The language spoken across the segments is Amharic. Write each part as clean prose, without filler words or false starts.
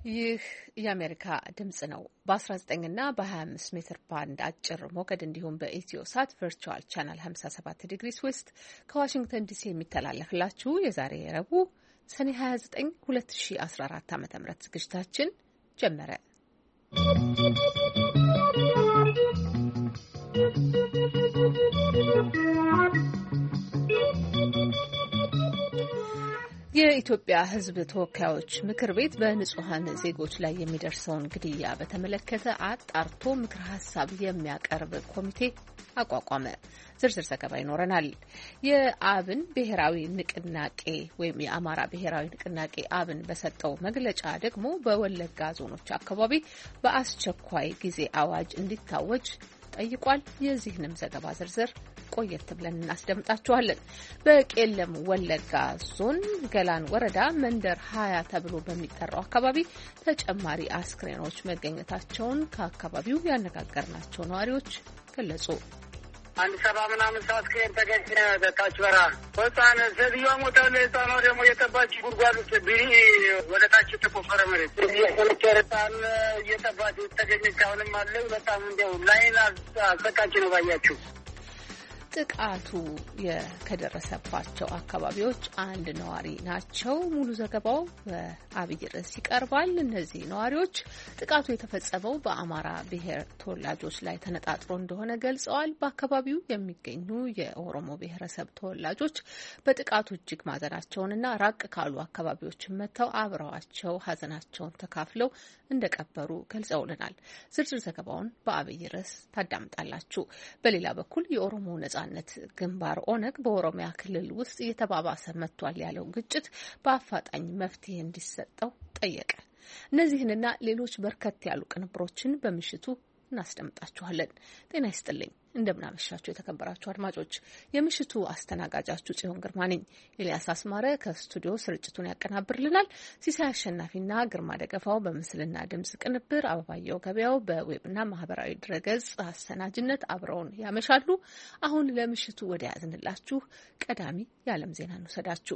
ይህ የአሜሪካ ድምጽ ነው። በ19 እና በ25 ሜትር ባንድ አጭር ሞገድ እንዲሁም በኢትዮ ሳት ቨርቹዋል ቻናል 57 ዲግሪስ ዌስት ከዋሽንግተን ዲሲ የሚተላለፍላችሁ የዛሬ ረቡዕ ሰኔ 29 2014 ዓ.ም ዝግጅታችን ጀመረ። የኢትዮጵያ ሕዝብ ተወካዮች ምክር ቤት በንጹሃን ዜጎች ላይ የሚደርሰውን ግድያ በተመለከተ አጣርቶ ምክር ሀሳብ የሚያቀርብ ኮሚቴ አቋቋመ። ዝርዝር ዘገባ ይኖረናል። የአብን ብሔራዊ ንቅናቄ ወይም የአማራ ብሔራዊ ንቅናቄ አብን በሰጠው መግለጫ ደግሞ በወለጋ ዞኖች አካባቢ በአስቸኳይ ጊዜ አዋጅ እንዲታወጅ ጠይቋል። የዚህንም ዘገባ ዝርዝር ቆየት ብለን እናስደምጣችኋለን። በቄለም ወለጋ ዞን ገላን ወረዳ መንደር 20 ተብሎ በሚጠራው አካባቢ ተጨማሪ አስክሬኖች መገኘታቸውን ከአካባቢው ያነጋገርናቸው ነዋሪዎች ገለጹ። አንድ 70 ምናምን ሰዓት አስክሬን ተገኘ። በታች በራ ወጣን ዘብዮ ሞተለ ጻኖ ደግሞ የጠባች ጉድጓድ ውስጥ ቢሪ ወደ ታች ተቆፈረ መሬት የከለከረታን እየጠባች ተገኘች። አሁንም አለ። በጣም እንደው ላይን አሰቃቂ ነው ባያችሁ። ጥቃቱ ከደረሰባቸው አካባቢዎች አንድ ነዋሪ ናቸው። ሙሉ ዘገባው በአብይ ርዕስ ይቀርባል። እነዚህ ነዋሪዎች ጥቃቱ የተፈጸመው በአማራ ብሔር ተወላጆች ላይ ተነጣጥሮ እንደሆነ ገልጸዋል። በአካባቢው የሚገኙ የኦሮሞ ብሔረሰብ ተወላጆች በጥቃቱ እጅግ ማዘናቸውንና ራቅ ካሉ አካባቢዎች መጥተው አብረዋቸው ሀዘናቸውን ተካፍለው እንደቀበሩ ገልጸውልናል። ዝርዝር ዘገባውን በአብይ ርዕስ ታዳምጣላችሁ። በሌላ በኩል የኦሮሞ ነጻነት ግንባር ኦነግ በኦሮሚያ ክልል ውስጥ እየተባባሰ መጥቷል ያለው ግጭት በአፋጣኝ መፍትሄ እንዲሰጠው ጠየቀ። እነዚህንና ሌሎች በርከት ያሉ ቅንብሮችን በምሽቱ እናስደምጣችኋለን። ጤና ይስጥልኝ። እንደምናመሻችሁ የተከበራችሁ አድማጮች፣ የምሽቱ አስተናጋጃችሁ ጽዮን ግርማ ነኝ። ኤልያስ አስማረ ከስቱዲዮ ስርጭቱን ያቀናብርልናል። ሲሳይ አሸናፊና ግርማ ደገፋው በምስልና ድምጽ ቅንብር፣ አበባየው ገበያው በዌብና ማህበራዊ ድረገጽ አሰናጅነት አብረውን ያመሻሉ። አሁን ለምሽቱ ወደ ያዝንላችሁ ቀዳሚ የዓለም ዜና እንውሰዳችሁ።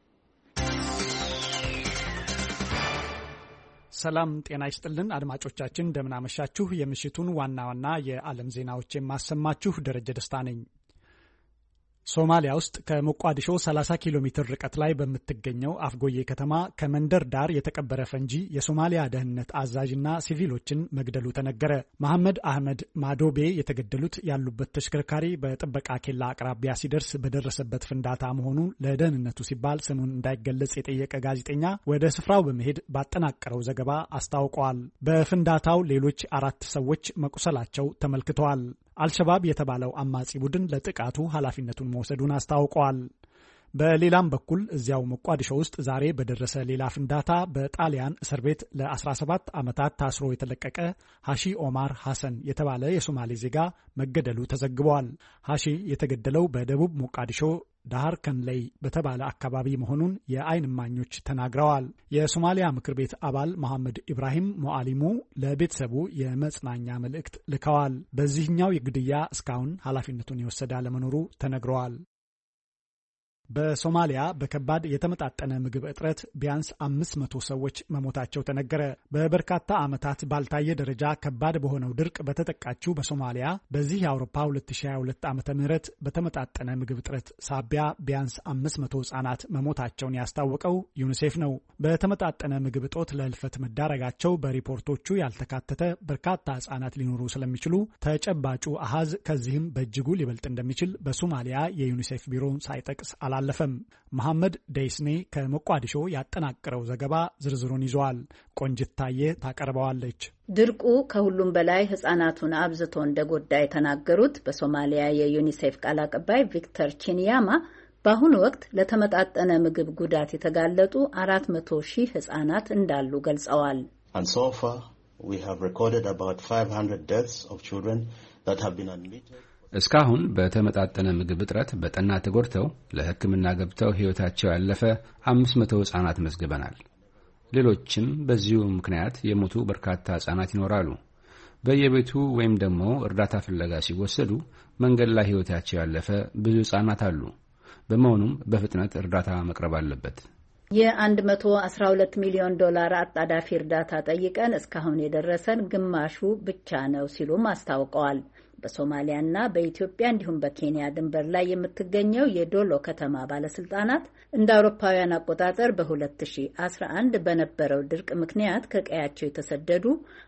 ሰላም ጤና ይስጥልን አድማጮቻችን፣ እንደምናመሻችሁ። የምሽቱን ዋና ዋና የዓለም ዜናዎች የማሰማችሁ ደረጀ ደስታ ነኝ። ሶማሊያ ውስጥ ከሞቃዲሾ 30 ኪሎ ሜትር ርቀት ላይ በምትገኘው አፍጎዬ ከተማ ከመንደር ዳር የተቀበረ ፈንጂ የሶማሊያ ደህንነት አዛዥና ሲቪሎችን መግደሉ ተነገረ። መሐመድ አህመድ ማዶቤ የተገደሉት ያሉበት ተሽከርካሪ በጥበቃ ኬላ አቅራቢያ ሲደርስ በደረሰበት ፍንዳታ መሆኑን ለደህንነቱ ሲባል ስሙን እንዳይገለጽ የጠየቀ ጋዜጠኛ ወደ ስፍራው በመሄድ ባጠናቀረው ዘገባ አስታውቀዋል። በፍንዳታው ሌሎች 4 ሰዎች መቁሰላቸው ተመልክተዋል። አልሸባብ የተባለው አማጺ ቡድን ለጥቃቱ ኃላፊነቱን መውሰዱን አስታውቀዋል። በሌላም በኩል እዚያው ሞቃዲሾ ውስጥ ዛሬ በደረሰ ሌላ ፍንዳታ በጣሊያን እስር ቤት ለ17 ዓመታት ታስሮ የተለቀቀ ሐሺ ኦማር ሐሰን የተባለ የሶማሌ ዜጋ መገደሉ ተዘግቧል። ሐሺ የተገደለው በደቡብ ሞቃዲሾ ዳሃር ከንለይ በተባለ አካባቢ መሆኑን የአይን እማኞች ተናግረዋል። የሶማሊያ ምክር ቤት አባል መሐመድ ኢብራሂም ሞአሊሙ ለቤተሰቡ የመጽናኛ መልእክት ልከዋል። በዚህኛው የግድያ እስካሁን ኃላፊነቱን የወሰደ አለመኖሩ ተነግረዋል። በሶማሊያ በከባድ የተመጣጠነ ምግብ እጥረት ቢያንስ 500 ሰዎች መሞታቸው ተነገረ። በበርካታ ዓመታት ባልታየ ደረጃ ከባድ በሆነው ድርቅ በተጠቃችው በሶማሊያ በዚህ የአውሮፓ 2022 ዓ.ም በተመጣጠነ ምግብ እጥረት ሳቢያ ቢያንስ 500 ሕጻናት መሞታቸውን ያስታወቀው ዩኒሴፍ ነው። በተመጣጠነ ምግብ እጦት ለህልፈት መዳረጋቸው በሪፖርቶቹ ያልተካተተ በርካታ ሕጻናት ሊኖሩ ስለሚችሉ ተጨባጩ አሃዝ ከዚህም በእጅጉ ሊበልጥ እንደሚችል በሶማሊያ የዩኒሴፍ ቢሮውን ሳይጠቅስ አላለፈም። መሐመድ ደይስኔ ከሞቃዲሾ ያጠናቀረው ዘገባ ዝርዝሩን ይዟል። ቆንጅት ታየ ታቀርበዋለች። ድርቁ ከሁሉም በላይ ህጻናቱን አብዝቶ እንደጎዳ የተናገሩት በሶማሊያ የዩኒሴፍ ቃል አቀባይ ቪክተር ቺንያማ በአሁኑ ወቅት ለተመጣጠነ ምግብ ጉዳት የተጋለጡ 400,000 ህጻናት እንዳሉ ገልጸዋል። And so far we have recorded about 500 deaths of children that have been admitted. እስካሁን በተመጣጠነ ምግብ እጥረት በጠና ተጎድተው ለሕክምና ገብተው ሕይወታቸው ያለፈ 500 ሕፃናት መዝግበናል። ሌሎችም በዚሁ ምክንያት የሞቱ በርካታ ሕፃናት ይኖራሉ። በየቤቱ ወይም ደግሞ እርዳታ ፍለጋ ሲወሰዱ መንገድ ላይ ሕይወታቸው ያለፈ ብዙ ሕፃናት አሉ። በመሆኑም በፍጥነት እርዳታ መቅረብ አለበት። የ$112 ሚሊዮን አጣዳፊ እርዳታ ጠይቀን እስካሁን የደረሰን ግማሹ ብቻ ነው ሲሉም አስታውቀዋል። በሶማሊያና በኢትዮጵያ እንዲሁም በኬንያ ድንበር ላይ የምትገኘው የዶሎ ከተማ ባለስልጣናት እንደ አውሮፓውያን አቆጣጠር በ2011 በነበረው ድርቅ ምክንያት ከቀያቸው የተሰደዱ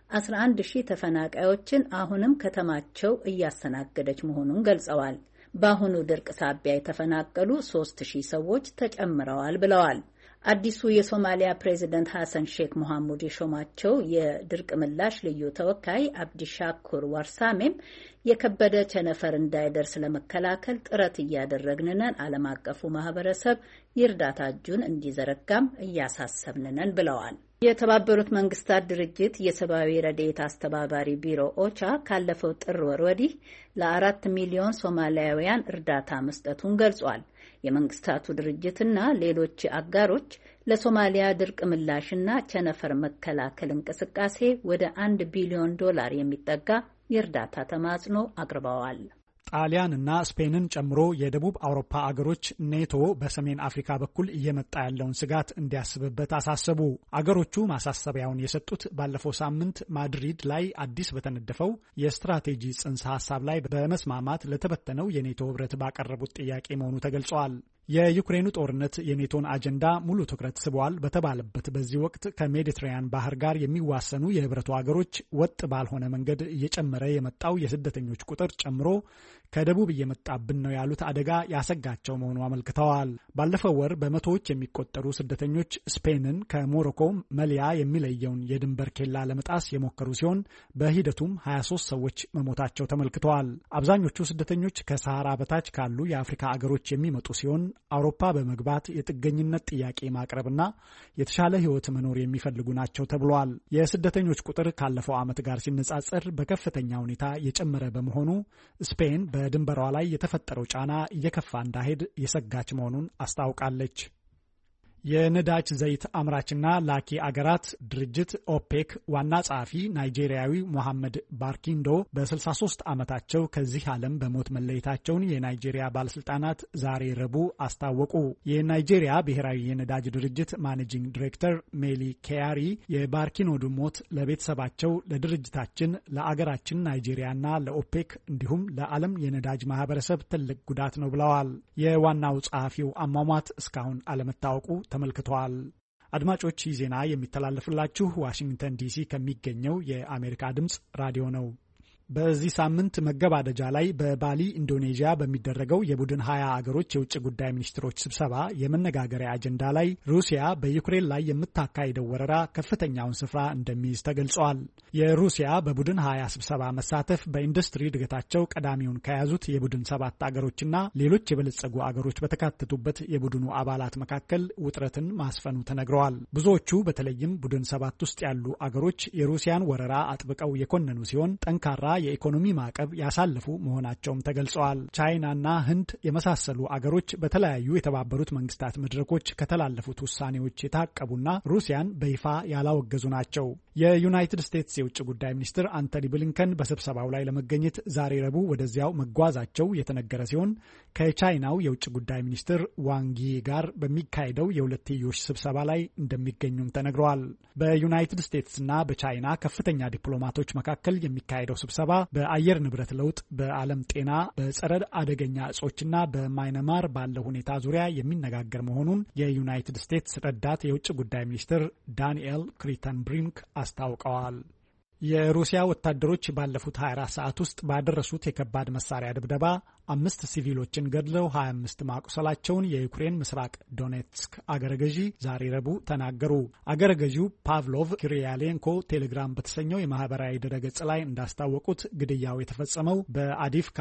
11,000 ተፈናቃዮችን አሁንም ከተማቸው እያስተናገደች መሆኑን ገልጸዋል። በአሁኑ ድርቅ ሳቢያ የተፈናቀሉ 3,000 ሰዎች ተጨምረዋል ብለዋል። አዲሱ የሶማሊያ ፕሬዚደንት ሐሰን ሼክ መሐሙድ የሾማቸው የድርቅ ምላሽ ልዩ ተወካይ አብዲሻኩር ዋርሳሜም የከበደ ቸነፈር እንዳይደርስ ለመከላከል ጥረት እያደረግን ነን፣ ዓለም አቀፉ ማህበረሰብ የእርዳታ እጁን እንዲዘረጋም እያሳሰብን ነን ብለዋል። የተባበሩት መንግስታት ድርጅት የሰብአዊ ረድኤት አስተባባሪ ቢሮ ኦቻ ካለፈው ጥር ወር ወዲህ ለ4 ሚሊዮን ሶማሊያውያን እርዳታ መስጠቱን ገልጿል። የመንግስታቱ ድርጅትና ሌሎች አጋሮች ለሶማሊያ ድርቅ ምላሽና ቸነፈር መከላከል እንቅስቃሴ ወደ $1 ቢሊዮን የሚጠጋ የእርዳታ ተማጽኖ አቅርበዋል። ጣሊያንና ስፔንን ጨምሮ የደቡብ አውሮፓ አገሮች ኔቶ በሰሜን አፍሪካ በኩል እየመጣ ያለውን ስጋት እንዲያስብበት አሳሰቡ። አገሮቹ ማሳሰቢያውን የሰጡት ባለፈው ሳምንት ማድሪድ ላይ አዲስ በተነደፈው የስትራቴጂ ጽንሰ ሀሳብ ላይ በመስማማት ለተበተነው የኔቶ ህብረት ባቀረቡት ጥያቄ መሆኑ ተገልጿል። የዩክሬኑ ጦርነት የኔቶን አጀንዳ ሙሉ ትኩረት ስቧል በተባለበት በዚህ ወቅት ከሜዲትራኒያን ባህር ጋር የሚዋሰኑ የህብረቱ አገሮች ወጥ ባልሆነ መንገድ እየጨመረ የመጣው የስደተኞች ቁጥር ጨምሮ ከደቡብ እየመጣብን ነው ያሉት አደጋ ያሰጋቸው መሆኑ አመልክተዋል። ባለፈው ወር በመቶዎች የሚቆጠሩ ስደተኞች ስፔንን ከሞሮኮ መሊያ የሚለየውን የድንበር ኬላ ለመጣስ የሞከሩ ሲሆን በሂደቱም 23 ሰዎች መሞታቸው ተመልክተዋል። አብዛኞቹ ስደተኞች ከሰሃራ በታች ካሉ የአፍሪካ አገሮች የሚመጡ ሲሆን አውሮፓ በመግባት የጥገኝነት ጥያቄ ማቅረብና የተሻለ ህይወት መኖር የሚፈልጉ ናቸው ተብሏል። የስደተኞች ቁጥር ካለፈው ዓመት ጋር ሲነጻጸር በከፍተኛ ሁኔታ የጨመረ በመሆኑ ስፔን በድንበሯ ላይ የተፈጠረው ጫና እየከፋ እንዳይሄድ የሰጋች መሆኑን አስታውቃለች። የነዳጅ ዘይት አምራችና ላኪ አገራት ድርጅት ኦፔክ ዋና ጸሐፊ ናይጄሪያዊ ሞሐመድ ባርኪንዶ በ63 ዓመታቸው ከዚህ ዓለም በሞት መለየታቸውን የናይጄሪያ ባለስልጣናት ዛሬ ረቡዕ አስታወቁ። የናይጄሪያ ብሔራዊ የነዳጅ ድርጅት ማኔጂንግ ዲሬክተር ሜሊ ኬያሪ የባርኪንዶ ሞት ለቤተሰባቸው፣ ለድርጅታችን፣ ለአገራችን ናይጄሪያና ለኦፔክ እንዲሁም ለዓለም የነዳጅ ማህበረሰብ ትልቅ ጉዳት ነው ብለዋል። የዋናው ጸሐፊው አሟሟት እስካሁን አለመታወቁ ተመልክተዋል። አድማጮች ይህ ዜና የሚተላለፍላችሁ ዋሽንግተን ዲሲ ከሚገኘው የአሜሪካ ድምፅ ራዲዮ ነው። በዚህ ሳምንት መገባደጃ ላይ በባሊ ኢንዶኔዥያ በሚደረገው የቡድን 20 አገሮች የውጭ ጉዳይ ሚኒስትሮች ስብሰባ የመነጋገሪያ አጀንዳ ላይ ሩሲያ በዩክሬን ላይ የምታካሂደው ወረራ ከፍተኛውን ስፍራ እንደሚይዝ ተገልጿል። የሩሲያ በቡድን 20 ስብሰባ መሳተፍ በኢንዱስትሪ እድገታቸው ቀዳሚውን ከያዙት የቡድን 7 አገሮችና ሌሎች የበለጸጉ አገሮች በተካተቱበት የቡድኑ አባላት መካከል ውጥረትን ማስፈኑ ተነግረዋል። ብዙዎቹ በተለይም ቡድን 7 ውስጥ ያሉ አገሮች የሩሲያን ወረራ አጥብቀው የኮነኑ ሲሆን ጠንካራ የኢኮኖሚ ማዕቀብ ያሳለፉ መሆናቸውም ተገልጸዋል። ቻይናና ህንድ የመሳሰሉ አገሮች በተለያዩ የተባበሩት መንግስታት መድረኮች ከተላለፉት ውሳኔዎች የታቀቡና ሩሲያን በይፋ ያላወገዙ ናቸው። የዩናይትድ ስቴትስ የውጭ ጉዳይ ሚኒስትር አንቶኒ ብሊንከን በስብሰባው ላይ ለመገኘት ዛሬ ረቡዕ ወደዚያው መጓዛቸው የተነገረ ሲሆን ከቻይናው የውጭ ጉዳይ ሚኒስትር ዋንጊ ጋር በሚካሄደው የሁለትዮሽ ስብሰባ ላይ እንደሚገኙም ተነግረዋል። በዩናይትድ ስቴትስና በቻይና ከፍተኛ ዲፕሎማቶች መካከል የሚካሄደው ስብሰባ በአየር ንብረት ለውጥ፣ በዓለም ጤና፣ በጸረ አደገኛ እጾችና በማይነማር ባለው ሁኔታ ዙሪያ የሚነጋገር መሆኑን የዩናይትድ ስቴትስ ረዳት የውጭ ጉዳይ ሚኒስትር ዳንኤል ክሪተንብሪንክ አስታውቀዋል። የሩሲያ ወታደሮች ባለፉት 24 ሰዓት ውስጥ ባደረሱት የከባድ መሳሪያ ድብደባ 5 ሲቪሎችን ገድለው 25 ማቁሰላቸውን የዩክሬን ምስራቅ ዶኔትስክ አገረ ገዢ ዛሬ ረቡዕ ተናገሩ። አገረ ገዢው ፓቭሎቭ ኪሪያሌንኮ ቴሌግራም በተሰኘው የማህበራዊ ድረገጽ ላይ እንዳስታወቁት ግድያው የተፈጸመው በአዲፍካ፣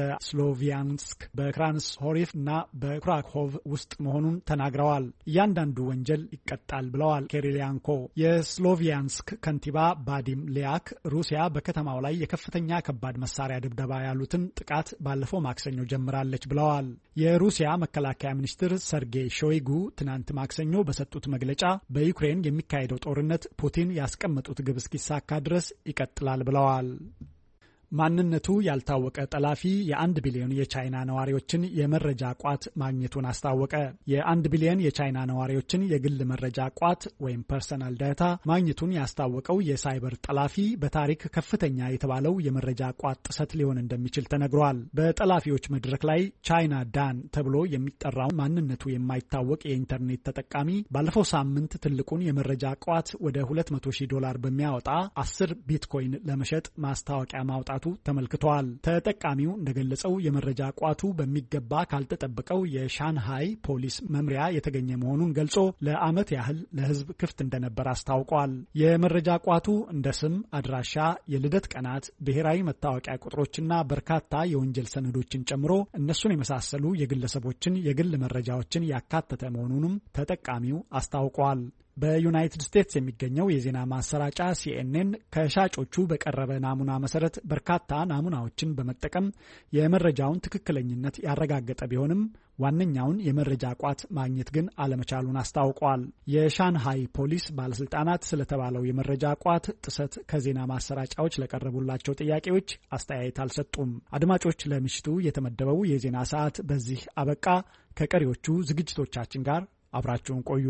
በስሎቪያንስክ፣ በክራንስሆሪፍ እና በኩራኮቭ ውስጥ መሆኑን ተናግረዋል። እያንዳንዱ ወንጀል ይቀጣል ብለዋል ኪሪያሌንኮ። የስሎቪያንስክ ከንቲባ ባዲም ሊያክ ሩሲያ በከተማው ላይ የከፍተኛ ከባድ መሳሪያ ድብደባ ያሉትን ጥቃት ባለፈው ማክሰኞ ጀምራለች ብለዋል። የሩሲያ መከላከያ ሚኒስትር ሰርጌይ ሾይጉ ትናንት ማክሰኞ በሰጡት መግለጫ በዩክሬን የሚካሄደው ጦርነት ፑቲን ያስቀመጡት ግብ እስኪሳካ ድረስ ይቀጥላል ብለዋል። ማንነቱ ያልታወቀ ጠላፊ የ1 ቢሊዮን የቻይና ነዋሪዎችን የመረጃ ቋት ማግኘቱን አስታወቀ። የ1 ቢሊዮን የቻይና ነዋሪዎችን የግል መረጃ ቋት ወይም ፐርሰናል ዳታ ማግኘቱን ያስታወቀው የሳይበር ጠላፊ በታሪክ ከፍተኛ የተባለው የመረጃ ቋት ጥሰት ሊሆን እንደሚችል ተነግሯል። በጠላፊዎች መድረክ ላይ ቻይና ዳን ተብሎ የሚጠራው ማንነቱ የማይታወቅ የኢንተርኔት ተጠቃሚ ባለፈው ሳምንት ትልቁን የመረጃ ቋት ወደ $200,000 በሚያወጣ 10 ቢትኮይን ለመሸጥ ማስታወቂያ ማውጣቱ ተመልክቷል። ተጠቃሚው እንደገለጸው የመረጃ ቋቱ በሚገባ ካልተጠበቀው የሻንሃይ ፖሊስ መምሪያ የተገኘ መሆኑን ገልጾ ለዓመት ያህል ለሕዝብ ክፍት እንደነበር አስታውቋል። የመረጃ ቋቱ እንደ ስም፣ አድራሻ፣ የልደት ቀናት፣ ብሔራዊ መታወቂያ ቁጥሮችና በርካታ የወንጀል ሰነዶችን ጨምሮ እነሱን የመሳሰሉ የግለሰቦችን የግል መረጃዎችን ያካተተ መሆኑንም ተጠቃሚው አስታውቋል። በዩናይትድ ስቴትስ የሚገኘው የዜና ማሰራጫ CNN ከሻጮቹ በቀረበ ናሙና መሰረት በርካታ ናሙናዎችን በመጠቀም የመረጃውን ትክክለኝነት ያረጋገጠ ቢሆንም ዋነኛውን የመረጃ ቋት ማግኘት ግን አለመቻሉን አስታውቋል። የሻንሃይ ፖሊስ ባለስልጣናት ስለተባለው የመረጃ ቋት ጥሰት ከዜና ማሰራጫዎች ለቀረቡላቸው ጥያቄዎች አስተያየት አልሰጡም። አድማጮች፣ ለምሽቱ የተመደበው የዜና ሰዓት በዚህ አበቃ። ከቀሪዎቹ ዝግጅቶቻችን ጋር አብራችሁን ቆዩ።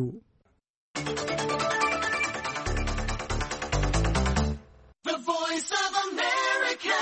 The Voice of America.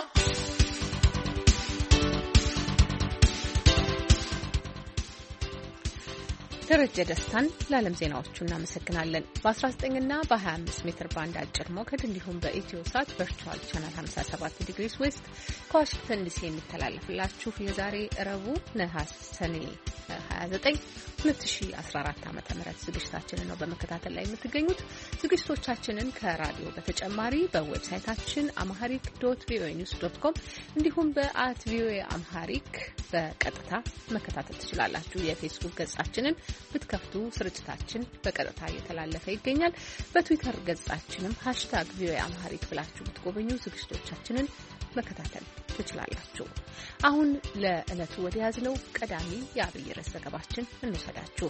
ደረጀ ደስታን ለዓለም ዜናዎቹ እናመሰግናለን። በ19 እና በ25 ሜትር ባንድ አጭር ሞገድ እንዲሁም በኢትዮ ሳት ቨርቹዋል ቻናል 57 ዲግሪስ ዌስት ከዋሽንግተን ዲሲ የሚተላለፍላችሁ የዛሬ ረቡዕ ነሐሴ 29 2014 ዓ.ም ዝግጅታችንን ነው በመከታተል ላይ የምትገኙት። ዝግጅቶቻችንን ከራዲዮ በተጨማሪ በዌብሳይታችን amharic.voanews.com እንዲሁም በ@voa amharic በቀጥታ መከታተል ትችላላችሁ። የፌስቡክ ገጻችንን ብትከፍቱ ስርጭታችን በቀጥታ እየተላለፈ ይገኛል። በትዊተር ገጻችንም #voa amharic ብላችሁ ብትጎበኙ ዝግጅቶቻችንን መከታተል ትችላላችሁ። አሁን ለዕለቱ ወደ ያዝነው ቀዳሚ የአብይ ርዕስ ዘገባችን እንወስዳችሁ።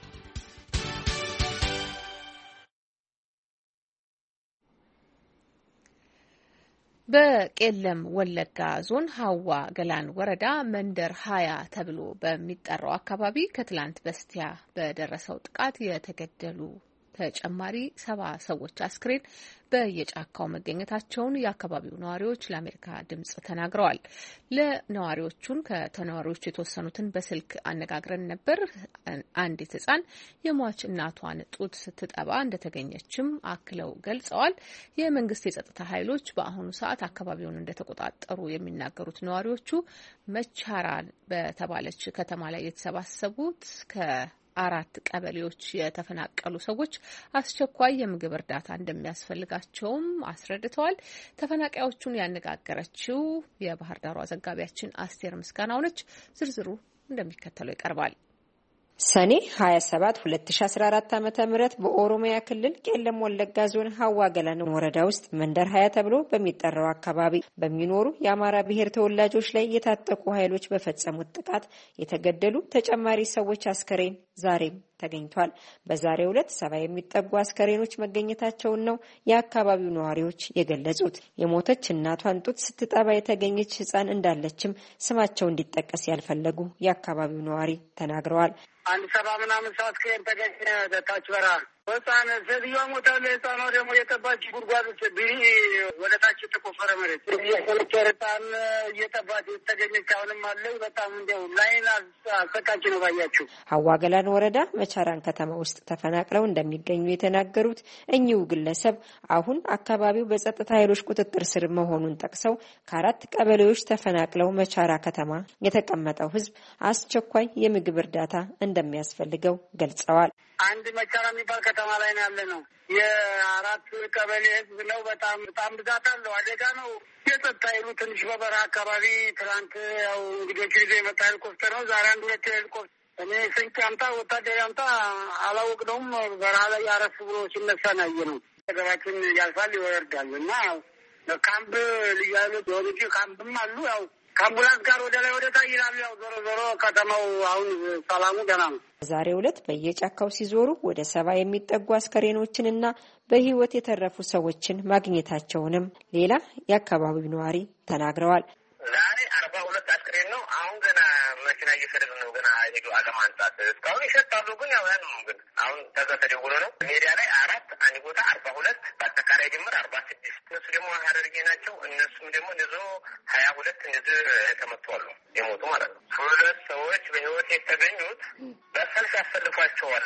በቄለም ወለጋ ዞን ሀዋ ገላን ወረዳ መንደር 20 ተብሎ በሚጠራው አካባቢ ከትላንት በስቲያ በደረሰው ጥቃት የተገደሉ ተጨማሪ 70 ሰዎች አስክሬን በየጫካው መገኘታቸውን የአካባቢው ነዋሪዎች ለአሜሪካ ድምጽ ተናግረዋል። ከተነዋሪዎቹ የተወሰኑትን በስልክ አነጋግረን ነበር። አንዲት ሕፃን የሟች እናቷን ጡት ስትጠባ እንደተገኘችም አክለው ገልጸዋል። የመንግስት የጸጥታ ኃይሎች በአሁኑ ሰዓት አካባቢውን እንደተቆጣጠሩ የሚናገሩት ነዋሪዎቹ መቻራ በተባለች ከተማ ላይ የተሰባሰቡት ከ4 ቀበሌዎች የተፈናቀሉ ሰዎች አስቸኳይ የምግብ እርዳታ እንደሚያስፈልጋቸውም አስረድተዋል። ተፈናቃዮቹን ያነጋገረችው የባህር ዳሯ ዘጋቢያችን አስቴር ምስጋናው ነች። ዝርዝሩ እንደሚከተለው ይቀርባል። ሰኔ 27 2014 ዓ.ም በኦሮሚያ ክልል ቄለም ወለጋ ዞን ሀዋ ገላን ወረዳ ውስጥ መንደር 20 ተብሎ በሚጠራው አካባቢ በሚኖሩ የአማራ ብሔር ተወላጆች ላይ የታጠቁ ኃይሎች በፈጸሙት ጥቃት የተገደሉ ተጨማሪ ሰዎች አስከሬን ዛሬም ተገኝቷል። በዛሬው ዕለት 70 የሚጠጉ አስከሬኖች መገኘታቸውን ነው የአካባቢው ነዋሪዎች የገለጹት። የሞተች እናቷን ጡት ስትጠባ የተገኘች ሕፃን እንዳለችም ስማቸው እንዲጠቀስ ያልፈለጉ የአካባቢው ነዋሪ ተናግረዋል። 70 ምናምን ሰዓት ከየት ተገኘ ታች በራ ህፃን ሴትዮዋ ሞታለች። ህፃኗ ደግሞ የጠባች ጉድጓድ ወደ ታች የተቆፈረ መሬት የሰለቸርጣን እየጠባች የተገኘች አሁንም አለ። በጣም እንደው ላይን አሰቃቂ ነው ባያችሁ። ሀዋ ገላን ወረዳ መቻራን ከተማ ውስጥ ተፈናቅለው እንደሚገኙ የተናገሩት እኚሁ ግለሰብ አሁን አካባቢው በጸጥታ ኃይሎች ቁጥጥር ስር መሆኑን ጠቅሰው ከ4 ቀበሌዎች ተፈናቅለው መቻራ ከተማ የተቀመጠው ህዝብ አስቸኳይ የምግብ እርዳታ እንደሚያስፈልገው ገልጸዋል። አንድ መቻራ የሚባል ከተማ ላይ ነው ያለ ነው። የ4 ቀበሌ ህዝብ ነው። በጣም ብዛት አለው። አደጋ ነው። የጸጥታ ኃይሉ ትንሽ በበረሃ አካባቢ ትናንት ያው እንግዶች ይዞ የመጣ ሄሊኮፕተር ነው። ዛሬ 2 ሄሊኮፕተር እኔ ስንቅ ያምጣ ወታደር ያምጣ አላወቅነውም። በረሃ ላይ አረፍ ብሎ ሲነሳ ናየ ነው። ገባችን ያልፋል ይወርዳል እና ካምፕ ልዩ ኃይሎች የሆኑ ካምፕም አሉ። ያው ከአምቡላንስ ጋር ወደ ላይ ወደ ታች ይላሉ። ያው ዞሮ ከተማው አሁን ሰላሙ ደህና ነው። ዛሬው ዕለት በየጫካው ሲዞሩ ወደ 70 የሚጠጉ አስከሬኖችንና በህይወት የተረፉ ሰዎችን ማግኘታቸውንም ሌላ የአካባቢው ነዋሪ ተናግረዋል። ዛሬ 42 አስከሬን ነው። አሁን ገና መኪና እየፈረደ ነው። ገና ሄዶ አለማንጣት እስካሁን ይሸጣሉ። ግን ያው ያን ግን አሁን ተደውሎ ነው ሜዳ ላይ 4 አንድ ቦታ 42 በአጠቃላይ ድምር 46 እነሱ ደግሞ ሀረርጌ ናቸው። እነሱም ደግሞ እንደዞ 22 እንደዚህ ተመቷሉ የሞቱ ማለት ነው። 2 ሰዎች በህይወት የተገኙት በሰልፍ ያሰልፏቸዋል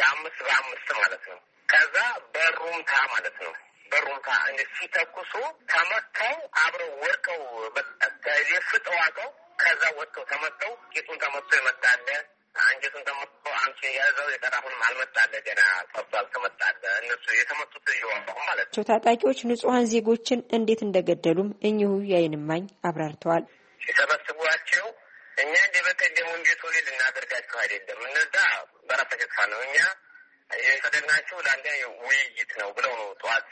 በአምስት ማለት ነው። ከዛ በሩምታ ማለት ነው። በሩምታ እንደ ሲተኩሱ ተመተው አብረው ወርቀው በየፍጠው አቀው ከዛ ወጥተው ተመተው ቂጡን ተመቶ ይመጣለ አንጀቱን ተመቶ አንቺ ያዘው የቀራሁን አልመጣለ ገና ተባል ተመጣለ እነሱ የተመቱት ይወጣው ማለት ነው። ታጣቂዎች ንጹሃን ዜጎችን እንዴት እንደገደሉም እኚሁ የዓይንማኝ አብራርተዋል። ሲሰበስቧቸው እኛ እንደበቀደሙ እንዴት ወሊድ እናደርጋቸው አይደለም እነዛ በራሳቸው ነው እኛ የፈለግናቸው ለአንድ ውይይት ነው ብለው ነው ጠዋት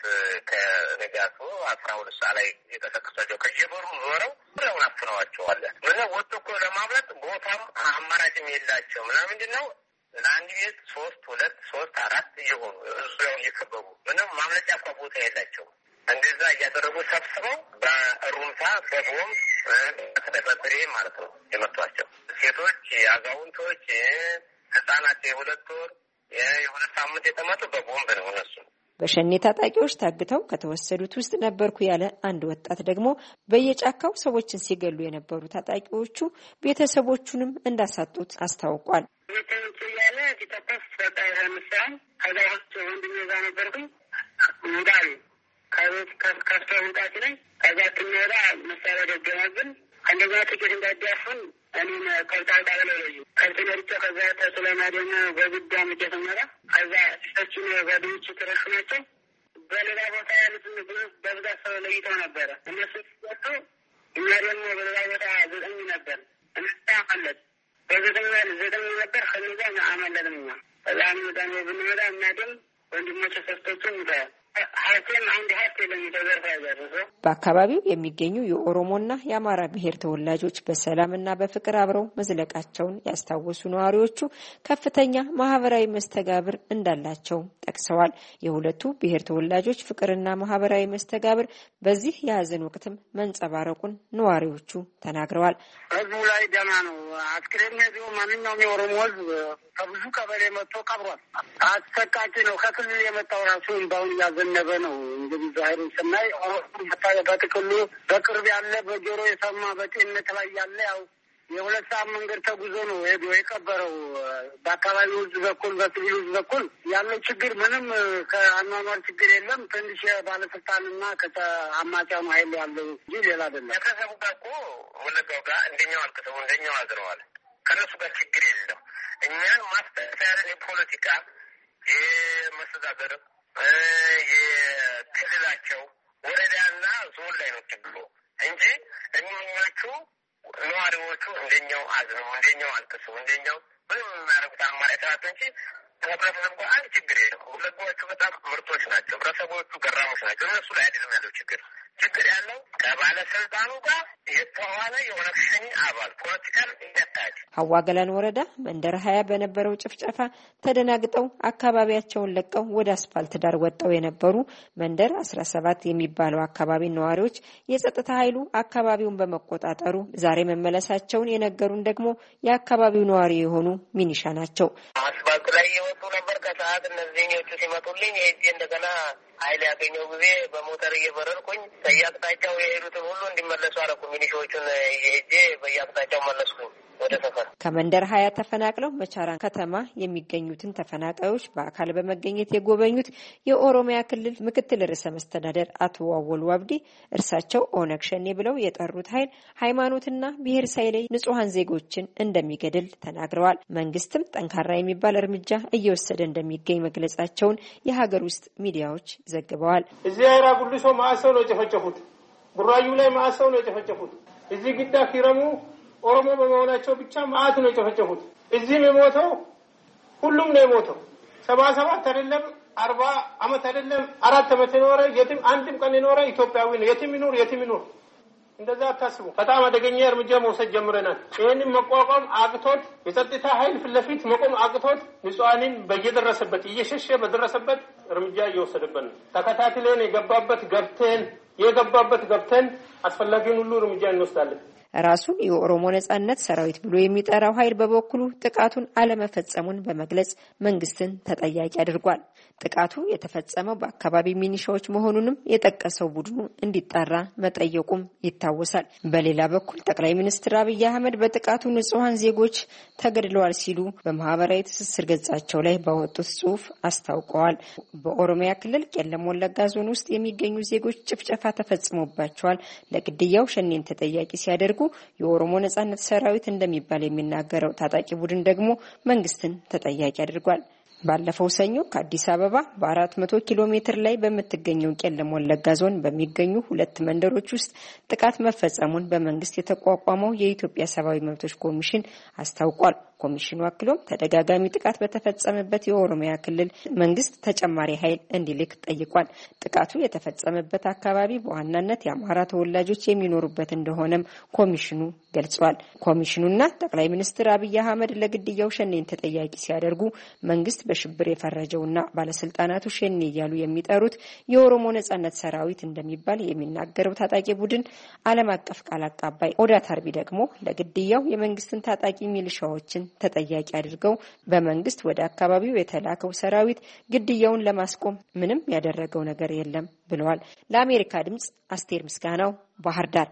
ከነጋቱ 12 ሰዓት ላይ የተሰከሰቸው ከየበሩ ዞረው ብለውን አፍነዋቸዋል። ምን ወጥቶ እኮ ለማምለጥ ቦታም አማራጭም የላቸው ምናምን ምንድነው ለአንድ ቤት 3 4 እየሆኑ እሱያው እየከበቡ ምንም ማምለጫ እኮ ቦታ የላቸው። እንደዛ እያደረጉ ሰብስበው በሩምታ በቦም በተደበረ ማለት ነው የመቷቸው። ሴቶች፣ አዛውንቶች፣ ህጻናት የ2 ወር የሁለት ሳምንት የተመቱ በቦምብ ነው እነሱ። በሸኔ ታጣቂዎች ታግተው ከተወሰዱት ውስጥ ነበርኩ ያለ አንድ ወጣት ደግሞ በየጫካው ሰዎችን ሲገሉ የነበሩ ታጣቂዎቹ ቤተሰቦቹንም እንዳሳጡት አስታውቋል። ያለ ተተፈስ ፈጣራ መስራን ከዛውት ወንድሜ ጋር ነበርኩኝ እንዳል ከቤት ከፍተው ወጣት ላይ ከዛትነራ መሳሪያ ደገማብን እንደዛ ጥቂት እንዳዳፉን እኔም ከርታታ ላይ ነው ከርተመርጨ ከዛ ተሰለማደኛ በግዳ መጀመሪያ ከዛ እሱን ወዲች ተረሽናቸው በሌላ ቦታ ያሉትን በብዛት ሰው ለይተው ነበረ። እነሱ ሲወጡ እኛ ደግሞ በሌላ ቦታ 9 ነበር እና አመለጥ በዘጠኝ ነበር ከነዛ አመለጥን። ከዛ ነው ደግሞ ብንመጣ እናደም ወንድሞች ሰስተው በአካባቢው የሚገኙ የኦሮሞና የአማራ ብሔር ተወላጆች በሰላምና በፍቅር አብረው መዝለቃቸውን ያስታወሱ ነዋሪዎቹ ከፍተኛ ማህበራዊ መስተጋብር እንዳላቸው ጠቅሰዋል። የሁለቱ ብሔር ተወላጆች ፍቅርና ማህበራዊ መስተጋብር በዚህ የሀዘን ወቅትም መንጸባረቁን ነዋሪዎቹ ተናግረዋል። ህዝቡ ላይ ደህና ነው። አስክሬን ነው ማንኛውም የኦሮሞ ህዝብ ከብዙ ቀበሌ መጥቶ ቀብሯል። አሰቃቂ ነው። ከክልል የመጣው ራሱ ባውን ያዘነበ ነው። እንግዲህ ዛሬ ስናይ በጥቅሉ በቅርብ ያለ በጆሮ የሰማ በጤንነት ላይ ያለ ያው የ2 ሰዓት መንገድ ተጉዞ ነው ሄዶ የቀበረው። በአካባቢው ህዝብ በኩል በሲቪል ህዝብ በኩል ያለው ችግር ምንም ከአኗኗር ችግር የለም። ትንሽ ባለስልጣንና ከአማጫኑ ኃይል ያለው እንጂ ሌላ አይደለም። ከሰቡ ጋር እኮ ወለጋው ጋር እንደኛው አልከሰቡ እንደኛው አዝረዋል። ከነሱ ጋር ችግር የለም። እኛን ማስተሳሰር የፖለቲካ የመስተዳደር የክልላቸው ወረዳና ዞን ላይ ነው ችግሩ እንጂ እኛዎቹ ነዋሪዎቹ እንደኛው አዝነው እንደኛው አልከሰቡ እንደኛው ምንም የሚያደርጉት አማራጭ ናት እንጂ ህብረተሰቡ ጋር አንድ ችግር የለም። ወለጋዎቹ በጣም ምርቶች ናቸው። ህብረተሰቦቹ ገራሞች ናቸው። እነሱ ላይ አይደለም ያለው ችግር ያለው ከባለስልጣኑ ጋር የተዋለ የሆነ ሸኒ አባል ፖለቲካል እንደታች ሀዋ ገላን ወረዳ መንደር 20 በነበረው ጭፍጨፋ ተደናግጠው አካባቢያቸውን ለቀው ወደ አስፋልት ዳር ወጣው የነበሩ መንደር 17 የሚባለው አካባቢ ነዋሪዎች የጸጥታ ኃይሉ አካባቢውን በመቆጣጠሩ ዛሬ መመለሳቸውን የነገሩን ደግሞ የአካባቢው ነዋሪ የሆኑ ሚኒሻ ናቸው። አስፋልት ላይ የወጡ ነበር። ከሰዓት እነዚህኞቹ ሲመጡልኝ ሄጄ እንደገና ኃይል ያገኘው ጊዜ በሞተር እየበረርኩኝ በየአቅጣጫው የሄዱትን ሁሉ እንዲመለሱ አደረኩ። ሚኒሻዎቹን ሄጄ በየአቅጣጫው መለስኩኝ ወደ ሰፈር። ከመንደር 20 ተፈናቅለው መቻራን ከተማ የሚገኙትን ተፈናቃዮች በአካል በመገኘት የጎበኙት የኦሮሚያ ክልል ምክትል ርዕሰ መስተዳደር አቶ አወሉ አብዲ እርሳቸው ኦነግ ሸኔ ብለው የጠሩት ኃይል ሃይማኖትና ብሔር ሳይለይ ንጹሃን ዜጎችን እንደሚገድል ተናግረዋል። መንግስትም ጠንካራ የሚባል እርምጃ እየወሰደ እንደሚገኝ መግለጻቸውን የሀገር ውስጥ ሚዲያዎች ዘግበዋል። እዚህ አይራ ጉልሶ ማአሰው ነው የጨፈጨፉት። ቡራዩ ላይ ማአሰው ነው የጨፈጨፉት። እዚህ ግዳ ኪረሙ ኦሮሞ በመሆናቸው ብቻ ማአት ነው የጨፈጨፉት። እዚህም የሞተው ሁሉም ነው የሞተው። 77 አይደለም 40 ዓመት አይደለም 4 ዓመት የኖረ የትም አንድም ቀን የኖረ ኢትዮጵያዊ ነው። የትም ይኑር እንደዛ አታስቡ። በጣም አደገኛ እርምጃ መውሰድ ጀምረናል። ይህንን መቋቋም አቅቶት የጸጥታ ኃይል ፊት ለፊት መቆም አቅቶት ንጹሃንን በየደረሰበት እየሸሸ በደረሰበት እርምጃ እየወሰደበት ነው። ተከታትለን የገባበት ገብተን አስፈላጊውን ሁሉ እርምጃ እንወስዳለን። ራሱን የኦሮሞ ነጻነት ሰራዊት ብሎ የሚጠራው ኃይል በበኩሉ ጥቃቱን አለመፈጸሙን በመግለጽ መንግስትን ተጠያቂ አድርጓል። ጥቃቱ የተፈጸመው በአካባቢ ሚኒሻዎች መሆኑንም የጠቀሰው ቡድኑ እንዲጣራ መጠየቁም ይታወሳል። በሌላ በኩል ጠቅላይ ሚኒስትር አብይ አህመድ በጥቃቱ ንጹሃን ዜጎች ተገድለዋል ሲሉ በማህበራዊ ትስስር ገጻቸው ላይ ባወጡት ጽሑፍ አስታውቀዋል። በኦሮሚያ ክልል ቄለም ወለጋ ዞን ውስጥ የሚገኙ ዜጎች ጭፍጨፋ ተፈጽሞባቸዋል፣ ለግድያው ሸኔን ተጠያቂ ሲያደርጉ የኦሮሞ ነጻነት ሰራዊት እንደሚባል የሚናገረው ታጣቂ ቡድን ደግሞ መንግስትን ተጠያቂ አድርጓል። ባለፈው ሰኞ ከአዲስ አበባ በ400 ኪሎ ሜትር ላይ በምትገኘው ቄለም ወለጋ ዞን በሚገኙ 2 መንደሮች ውስጥ ጥቃት መፈጸሙን በመንግስት የተቋቋመው የኢትዮጵያ ሰብአዊ መብቶች ኮሚሽን አስታውቋል። ኮሚሽኑ አክሎም ተደጋጋሚ ጥቃት በተፈጸመበት የኦሮሚያ ክልል መንግስት ተጨማሪ ኃይል እንዲልክ ጠይቋል። ጥቃቱ የተፈጸመበት አካባቢ በዋናነት የአማራ ተወላጆች የሚኖሩበት እንደሆነም ኮሚሽኑ ገልጿል። ኮሚሽኑና ጠቅላይ ሚኒስትር አብይ አህመድ ለግድያው ሸኔን ተጠያቂ ሲያደርጉ መንግስት በሽብር የፈረጀውና ባለስልጣናቱ ሸኔ እያሉ የሚጠሩት የኦሮሞ ነጻነት ሰራዊት እንደሚባል የሚናገረው ታጣቂ ቡድን ዓለም አቀፍ ቃል አቀባይ ኦዳ ታርቢ ደግሞ ለግድያው የመንግስትን ታጣቂ ሚሊሻዎችን ተጠያቂ አድርገው በመንግስት ወደ አካባቢው የተላከው ሰራዊት ግድያውን ለማስቆም ምንም ያደረገው ነገር የለም ብለዋል። ለአሜሪካ ድምጽ አስቴር ምስጋናው ባህር ዳር።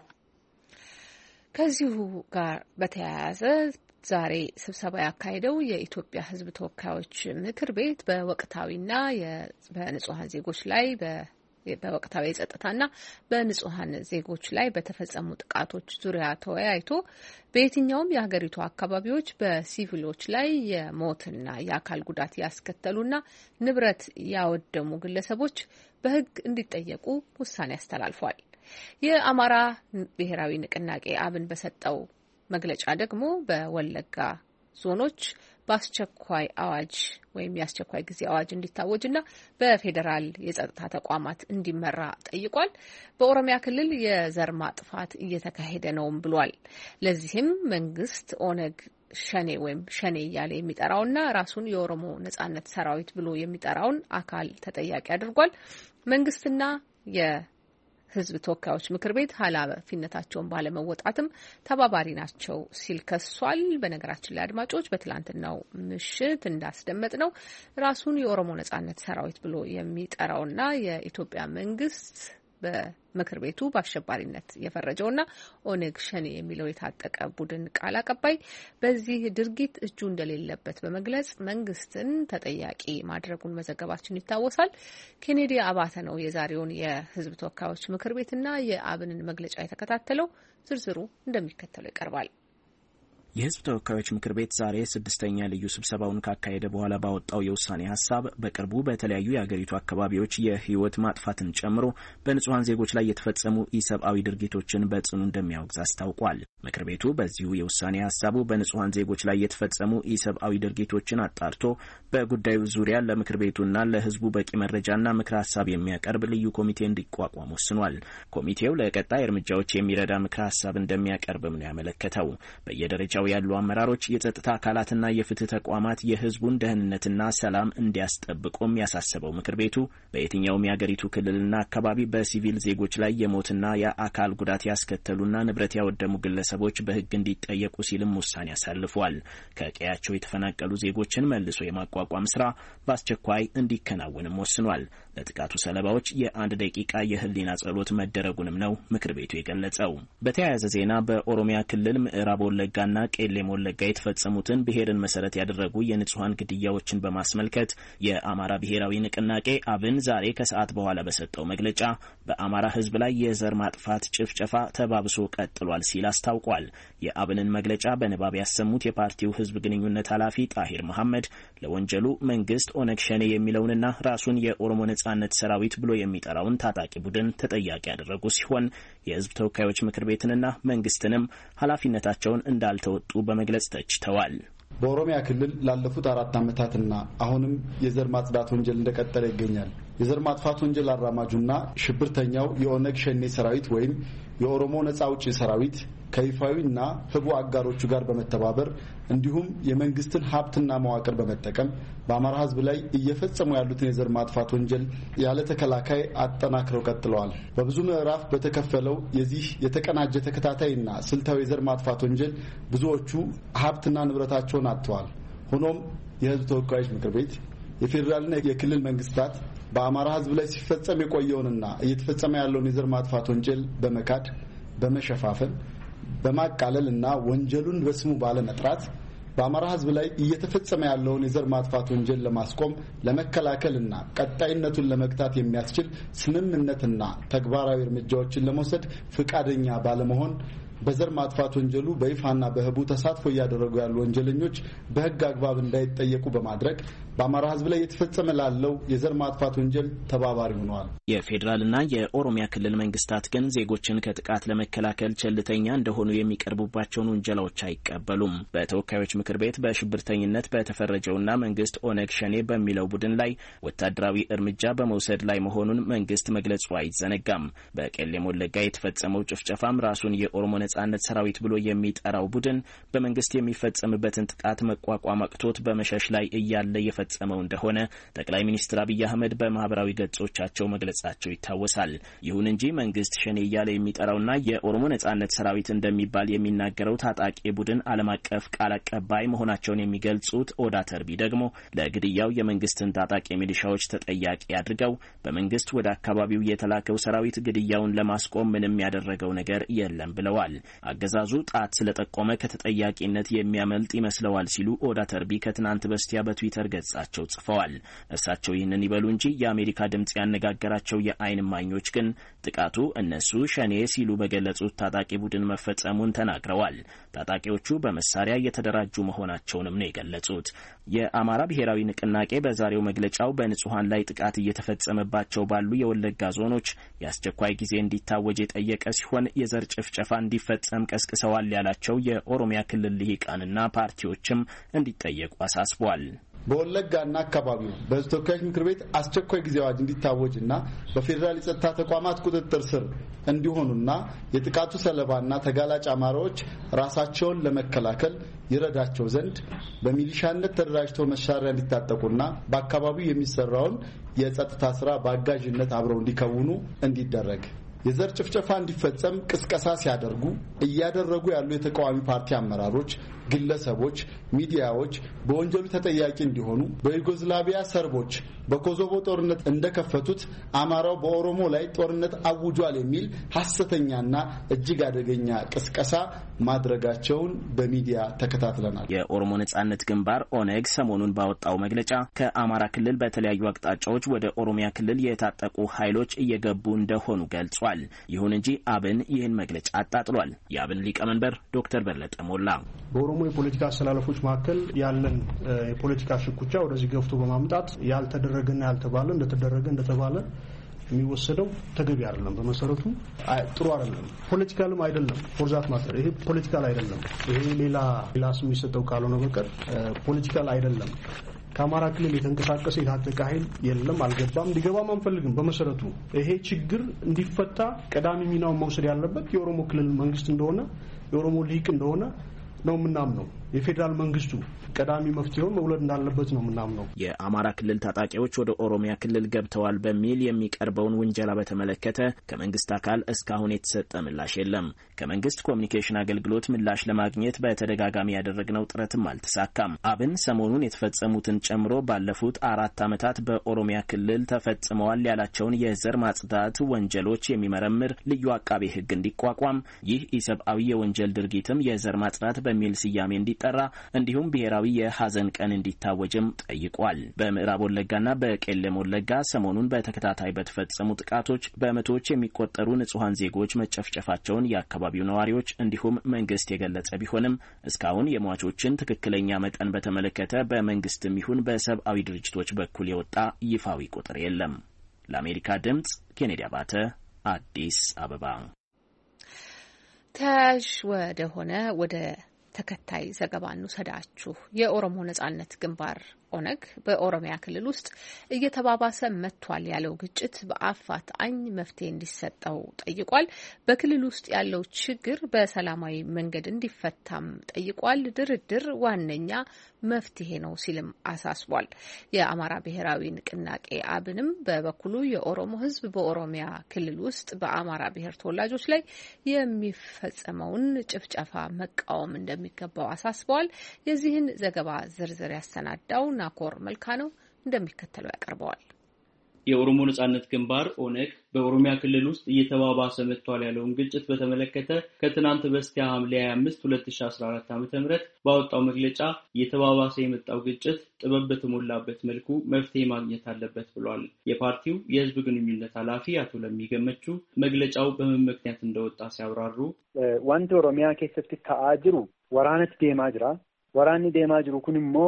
ከዚሁ ጋር በተያያዘ ዛሬ ስብሰባ ያካሄደው የኢትዮጵያ ሕዝብ ተወካዮች ምክር ቤት በወቅታዊና በንጹሃን ዜጎች ላይ በወቅታዊ የጸጥታና በንጹሃን ዜጎች ላይ በተፈጸሙ ጥቃቶች ዙሪያ ተወያይቶ በየትኛውም የሀገሪቱ አካባቢዎች በሲቪሎች ላይ የሞትና የአካል ጉዳት ያስከተሉና ንብረት ያወደሙ ግለሰቦች በሕግ እንዲጠየቁ ውሳኔ አስተላልፏል። የአማራ ብሔራዊ ንቅናቄ አብን በሰጠው መግለጫ ደግሞ በወለጋ ዞኖች በአስቸኳይ አዋጅ ወይም የአስቸኳይ ጊዜ አዋጅ እንዲታወጅና በፌዴራል የጸጥታ ተቋማት እንዲመራ ጠይቋል። በኦሮሚያ ክልል የዘር ማጥፋት እየተካሄደ ነውም ብሏል። ለዚህም መንግስት ኦነግ ሸኔ ወይም ሸኔ እያለ የሚጠራውና ራሱን የኦሮሞ ነጻነት ሰራዊት ብሎ የሚጠራውን አካል ተጠያቂ አድርጓል። መንግስትና የህዝብ ተወካዮች ምክር ቤት ኃላፊነታቸውን ባለመወጣትም ተባባሪ ናቸው ሲል ከሷል። በነገራችን ላይ አድማጮች በትላንትናው ምሽት እንዳስደመጥ ነው ራሱን የኦሮሞ ነጻነት ሰራዊት ብሎ የሚጠራውና የኢትዮጵያ መንግስት በምክር ቤቱ በአሸባሪነት የፈረጀውና ኦነግ ሸኔ የሚለው የታጠቀ ቡድን ቃል አቀባይ በዚህ ድርጊት እጁ እንደሌለበት በመግለጽ መንግስትን ተጠያቂ ማድረጉን መዘገባችን ይታወሳል። ኬኔዲ አባተ ነው የዛሬውን የህዝብ ተወካዮች ምክር ቤትና የአብንን መግለጫ የተከታተለው። ዝርዝሩ እንደሚከተለው ይቀርባል። የህዝብ ተወካዮች ምክር ቤት ዛሬ 6ኛ ልዩ ስብሰባውን ካካሄደ በኋላ ባወጣው የውሳኔ ሀሳብ በቅርቡ በተለያዩ የሀገሪቱ አካባቢዎች የህይወት ማጥፋትን ጨምሮ በንጹሃን ዜጎች ላይ የተፈጸሙ ኢሰብአዊ ድርጊቶችን በጽኑ እንደሚያወግዝ አስታውቋል። ምክር ቤቱ በዚሁ የውሳኔ ሀሳቡ በንጹሃን ዜጎች ላይ የተፈጸሙ ኢሰብአዊ ድርጊቶችን አጣርቶ በጉዳዩ ዙሪያ ለምክር ቤቱና ለህዝቡ በቂ መረጃና ምክረ ሀሳብ የሚያቀርብ ልዩ ኮሚቴ እንዲቋቋም ወስኗል። ኮሚቴው ለቀጣይ እርምጃዎች የሚረዳ ምክረ ሀሳብ እንደሚያቀርብም ነው ያመለከተው። በየደረጃው ያሉ አመራሮች የጸጥታ አካላትና የፍትህ ተቋማት የህዝቡን ደህንነትና ሰላም እንዲያስጠብቁም ያሳሰበው ምክር ቤቱ በየትኛውም የሀገሪቱ ክልልና አካባቢ በሲቪል ዜጎች ላይ የሞትና የአካል ጉዳት ያስከተሉና ንብረት ያወደሙ ግለሰቦች በህግ እንዲጠየቁ ሲልም ውሳኔ አሳልፏል። ከቀያቸው የተፈናቀሉ ዜጎችን መልሶ የማቋቋም ስራ በአስቸኳይ እንዲከናወንም ወስኗል። ለጥቃቱ ሰለባዎች የ1 ደቂቃ የህሊና ጸሎት መደረጉንም ነው ምክር ቤቱ የገለጸው። በተያያዘ ዜና በኦሮሚያ ክልል ምዕራብ ወለጋና ቄለም ወለጋ የተፈጸሙትን ብሔርን መሰረት ያደረጉ የንጹሃን ግድያዎችን በማስመልከት የአማራ ብሔራዊ ንቅናቄ አብን ዛሬ ከሰዓት በኋላ በሰጠው መግለጫ በአማራ ህዝብ ላይ የዘር ማጥፋት ጭፍጨፋ ተባብሶ ቀጥሏል ሲል አስታውቋል። የአብንን መግለጫ በንባብ ያሰሙት የፓርቲው ህዝብ ግንኙነት ኃላፊ ጣሂር መሐመድ ለወንጀሉ መንግስት ኦነግ ሸኔ የሚለውንና ራሱን የኦሮሞ ነጻነት ሰራዊት ብሎ የሚጠራውን ታጣቂ ቡድን ተጠያቂ ያደረጉ ሲሆን የህዝብ ተወካዮች ምክር ቤትንና መንግስትንም ኃላፊነታቸውን እንዳልተወጡ በመግለጽ ተችተዋል። በኦሮሚያ ክልል ላለፉት 4 ዓመታትና አሁንም የዘር ማጽዳት ወንጀል እንደቀጠለ ይገኛል። የዘር ማጥፋት ወንጀል አራማጁና ሽብርተኛው የኦነግ ሸኔ ሰራዊት ወይም የኦሮሞ ነጻ አውጪ ሰራዊት ከይፋዊና ህቡ አጋሮቹ ጋር በመተባበር እንዲሁም የመንግስትን ሀብትና መዋቅር በመጠቀም በአማራ ህዝብ ላይ እየፈጸሙ ያሉትን የዘር ማጥፋት ወንጀል ያለ ተከላካይ አጠናክረው ቀጥለዋል። በብዙ ምዕራፍ በተከፈለው የዚህ የተቀናጀ ተከታታይና ስልታዊ የዘር ማጥፋት ወንጀል ብዙዎቹ ሀብትና ንብረታቸውን አጥተዋል። ሆኖም የህዝብ ተወካዮች ምክር ቤት የፌዴራልና የክልል መንግስታት በአማራ ህዝብ ላይ ሲፈጸም የቆየውንና እየተፈጸመ ያለውን የዘር ማጥፋት ወንጀል በመካድ በመሸፋፈን በማቃለልና ወንጀሉን በስሙ ባለመጥራት በአማራ ህዝብ ላይ እየተፈጸመ ያለውን የዘር ማጥፋት ወንጀል ለማስቆም ለመከላከልና ቀጣይነቱን ለመግታት የሚያስችል ስምምነትና ተግባራዊ እርምጃዎችን ለመውሰድ ፍቃደኛ ባለመሆን በዘር ማጥፋት ወንጀሉ በይፋና በህቡ ተሳትፎ ያደረጉ ያሉ ወንጀለኞች በህግ አግባብ እንዳይጠየቁ በማድረግ በአማራ ህዝብ ላይ የተፈጸመ ላለው የዘር ማጥፋት ወንጀል ተባባሪ ሆነዋል። የፌዴራልና የኦሮሚያ ክልል መንግስታት ግን ዜጎችን ከጥቃት ለመከላከል ቸልተኛ እንደሆኑ የሚቀርቡባቸውን ውንጀላዎች አይቀበሉም። በተወካዮች ምክር ቤት በሽብርተኝነት በተፈረጀውና መንግስት ኦነግ ሸኔ በሚለው ቡድን ላይ ወታደራዊ እርምጃ በመውሰድ ላይ መሆኑን መንግስት መግለጹ አይዘነጋም። በቄለም ወለጋ የተፈጸመው ጭፍጨፋም ራሱን የኦሮሞ ነጻነት ሰራዊት ብሎ የሚጠራው ቡድን በመንግስት የሚፈጸምበትን ጥቃት መቋቋም አቅቶት በመሸሽ ላይ እያለ የፈጸመው እንደሆነ ጠቅላይ ሚኒስትር አብይ አህመድ በማህበራዊ ገጾቻቸው መግለጻቸው ይታወሳል። ይሁን እንጂ መንግስት ሸኔ እያለ የሚጠራውና የኦሮሞ ነጻነት ሰራዊት እንደሚባል የሚናገረው ታጣቂ ቡድን ዓለም አቀፍ ቃል አቀባይ መሆናቸውን የሚገልጹት ኦዳ ተርቢ ደግሞ ለግድያው የመንግስትን ታጣቂ ሚሊሻዎች ተጠያቂ አድርገው በመንግስት ወደ አካባቢው የተላከው ሰራዊት ግድያውን ለማስቆም ምንም ያደረገው ነገር የለም ብለዋል። አገዛዙ ጣት ስለጠቆመ ከተጠያቂነት የሚያመልጥ ይመስለዋል ሲሉ ኦዳ ተርቢ ከትናንት በስቲያ በትዊተር ገጻቸው ጽፈዋል። እርሳቸው ይህንን ይበሉ እንጂ የአሜሪካ ድምጽ ያነጋገራቸው የአይን እማኞች ግን ጥቃቱ እነሱ ሸኔ ሲሉ በገለጹት ታጣቂ ቡድን መፈጸሙን ተናግረዋል። ታጣቂዎቹ በመሳሪያ የተደራጁ መሆናቸውንም ነው የገለጹት። የአማራ ብሔራዊ ንቅናቄ በዛሬው መግለጫው በንጹሃን ላይ ጥቃት እየተፈጸመባቸው ባሉ የወለጋ ዞኖች የአስቸኳይ ጊዜ እንዲታወጅ የጠየቀ ሲሆን የዘር ጭፍጨፋ እንዲፈጸም ቀስቅሰዋል ያላቸው የኦሮሚያ ክልል ልሂቃንና ፓርቲዎችም እንዲጠየቁ አሳስቧል። በወለጋና አካባቢው በሕዝብ ተወካዮች ምክር ቤት አስቸኳይ ጊዜ አዋጅ እንዲታወጅና በፌዴራል የጸጥታ ተቋማት ቁጥጥር ስር እንዲሆኑና የጥቃቱ ሰለባና ተጋላጭ አማራዎች ራሳቸውን ለመከላከል ይረዳቸው ዘንድ በሚሊሻነት ተደራጅተው መሳሪያ እንዲታጠቁና በአካባቢው የሚሰራውን የጸጥታ ስራ በአጋዥነት አብረው እንዲከውኑ እንዲደረግ የዘር ጭፍጨፋ እንዲፈጸም ቅስቀሳ ሲያደርጉ እያደረጉ ያሉ የተቃዋሚ ፓርቲ አመራሮች፣ ግለሰቦች፣ ሚዲያዎች በወንጀሉ ተጠያቂ እንዲሆኑ በዩጎዝላቪያ ሰርቦች በኮሶቮ ጦርነት እንደከፈቱት አማራው በኦሮሞ ላይ ጦርነት አውጇል የሚል ሐሰተኛና እጅግ አደገኛ ቅስቀሳ ማድረጋቸውን በሚዲያ ተከታትለናል። የኦሮሞ ነጻነት ግንባር ኦነግ ሰሞኑን ባወጣው መግለጫ ከአማራ ክልል በተለያዩ አቅጣጫዎች ወደ ኦሮሚያ ክልል የታጠቁ ኃይሎች እየገቡ እንደሆኑ ገልጿል። ይሁን እንጂ አብን ይህን መግለጫ አጣጥሏል። የአብን ሊቀመንበር ዶክተር በለጠ ሞላ በኦሮሞ የፖለቲካ አስተላለፎች መካከል ያለን የፖለቲካ ሽኩቻ ወደዚህ ገፍቶ በማምጣት ያልተደረገና ያልተባለ እንደተባለ የሚወሰደው ተገቢ አይደለም። በመሰረቱ ጥሩ አይደለም። ፖለቲካልም አይደለም። ፎርዛት ማተር ይሄ ፖለቲካል አይደለም። ይሄ ሌላ ስም የሚሰጠው ካልሆነ በቀር ፖለቲካል አይደለም። ከአማራ ክልል የተንቀሳቀሰ የታጠቀ ኃይል የለም፣ አልገባም፣ እንዲገባም አንፈልግም። በመሰረቱ ይሄ ችግር እንዲፈታ ቀዳሚ ሚናውን መውሰድ ያለበት የኦሮሞ ክልል መንግስት እንደሆነ የኦሮሞ ልሂቅ እንደሆነ ነው ምናምነው። የፌዴራል መንግስቱ ቀዳሚ መፍትሄውን መውለድ እንዳለበት ነው ምናምነው። የአማራ ክልል ታጣቂዎች ወደ ኦሮሚያ ክልል ገብተዋል በሚል የሚቀርበውን ውንጀላ በተመለከተ ከመንግስት አካል እስካሁን የተሰጠ ምላሽ የለም። ከመንግስት ኮሚኒኬሽን አገልግሎት ምላሽ ለማግኘት በተደጋጋሚ ያደረግነው ጥረትም አልተሳካም። አብን ሰሞኑን የተፈጸሙትን ጨምሮ ባለፉት 4 ዓመታት በኦሮሚያ ክልል ተፈጽመዋል ያላቸውን የዘር ማጽዳት ወንጀሎች የሚመረምር ልዩ አቃቤ ሕግ እንዲቋቋም፣ ይህ ኢሰብአዊ የወንጀል ድርጊትም የዘር ማጽዳት በሚል ስያሜ እንዲጠራ እንዲሁም ብሔራዊ የሐዘን ቀን እንዲታወጅም ጠይቋል። በምዕራብ ወለጋና በቄለም ወለጋ ሰሞኑን በተከታታይ በተፈጸሙ ጥቃቶች በመቶዎች የሚቆጠሩ ንጹሃን ዜጎች መጨፍጨፋቸውን የአካባቢው ነዋሪዎች እንዲሁም መንግስት የገለጸ ቢሆንም እስካሁን የሟቾችን ትክክለኛ መጠን በተመለከተ በመንግስትም ይሁን በሰብአዊ ድርጅቶች በኩል የወጣ ይፋዊ ቁጥር የለም። ለአሜሪካ ድምጽ ኬኔዲ አባተ አዲስ አበባ። ተያዥ ወደ ተከታይ ዘገባ እንውሰዳችሁ። የኦሮሞ ነጻነት ግንባር ኦነግ በኦሮሚያ ክልል ውስጥ እየተባባሰ መጥቷል ያለው ግጭት በአፋጣኝ መፍትሄ እንዲሰጠው ጠይቋል። በክልል ውስጥ ያለው ችግር በሰላማዊ መንገድ እንዲፈታም ጠይቋል። ድርድር ዋነኛ መፍትሄ ነው ሲልም አሳስቧል። የአማራ ብሔራዊ ንቅናቄ አብንም በበኩሉ የኦሮሞ ሕዝብ በኦሮሚያ ክልል ውስጥ በአማራ ብሔር ተወላጆች ላይ የሚፈጸመውን ጭፍጨፋ መቃወም እንደሚገባው አሳስበዋል። የዚህን ዘገባ ዝርዝር ያሰናዳው ናኮር መልካ ነው፣ እንደሚከተለው ያቀርበዋል። የኦሮሞ ነጻነት ግንባር ኦነግ በኦሮሚያ ክልል ውስጥ እየተባባሰ መጥቷል ያለውን ግጭት በተመለከተ ከትናንት በስቲያ ሐምሌ 25 2014 ዓ.ም ባወጣው መግለጫ እየተባባሰ የመጣው ግጭት ጥበብ በተሞላበት መልኩ መፍትሄ ማግኘት አለበት ብሏል። የፓርቲው የህዝብ ግንኙነት ኃላፊ አቶ ለሚገመቹ መግለጫው በምን ምክንያት እንደወጣ ሲያብራሩ ዋንት ኦሮሚያ ከሰፍት ተአጅሩ ወራነት ዴማጅራ ወራኒ ዴማጅሩ ኩንሞ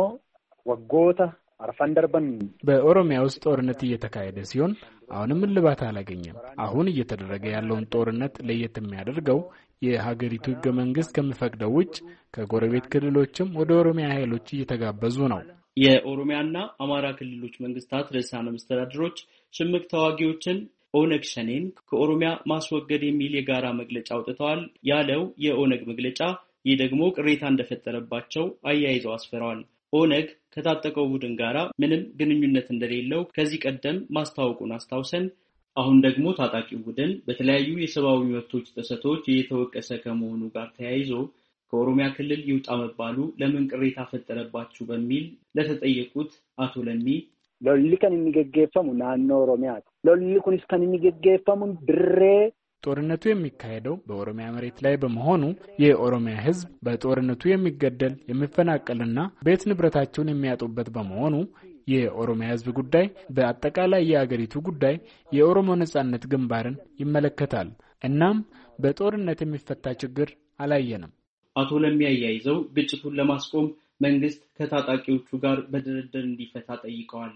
ወጎታ አርፋንደርበን በኦሮሚያ ውስጥ ጦርነት እየተካሄደ ሲሆን አሁንም እልባት አላገኘም። አሁን እየተደረገ ያለውን ጦርነት ለየት የሚያደርገው የሀገሪቱ ህገ መንግስት ከሚፈቅደው ውጭ ከጎረቤት ክልሎችም ወደ ኦሮሚያ ኃይሎች እየተጋበዙ ነው። የኦሮሚያና አማራ ክልሎች መንግስታት ርዕሳነ መስተዳድሮች ሽምቅ ተዋጊዎችን ኦነግ ሸኔን ከኦሮሚያ ማስወገድ የሚል የጋራ መግለጫ አውጥተዋል ያለው የኦነግ መግለጫ ይህ ደግሞ ቅሬታ እንደፈጠረባቸው አያይዘው አስፈረዋል። ኦነግ ከታጠቀው ቡድን ጋራ ምንም ግንኙነት እንደሌለው ከዚህ ቀደም ማስታወቁን አስታውሰን አሁን ደግሞ ታጣቂው ቡድን በተለያዩ የሰብአዊ መብቶች ጥሰቶች እየተወቀሰ ከመሆኑ ጋር ተያይዞ ከኦሮሚያ ክልል ይውጣ መባሉ ለምን ቅሬታ ፈጠረባችሁ በሚል ለተጠየቁት አቶ ለሚ ሎሊከን የሚገገፈሙ ናኖ ኦሮሚያት ሎሊኩንስ ከን የሚገገፈሙ ድሬ ጦርነቱ የሚካሄደው በኦሮሚያ መሬት ላይ በመሆኑ የኦሮሚያ ህዝብ በጦርነቱ የሚገደል የሚፈናቀልና ቤት ንብረታቸውን የሚያጡበት በመሆኑ የኦሮሚያ ህዝብ ጉዳይ በአጠቃላይ የአገሪቱ ጉዳይ የኦሮሞ ነጻነት ግንባርን ይመለከታል። እናም በጦርነት የሚፈታ ችግር አላየንም። አቶ ለሚያያይዘው ግጭቱን ለማስቆም መንግስት ከታጣቂዎቹ ጋር በድርድር እንዲፈታ ጠይቀዋል።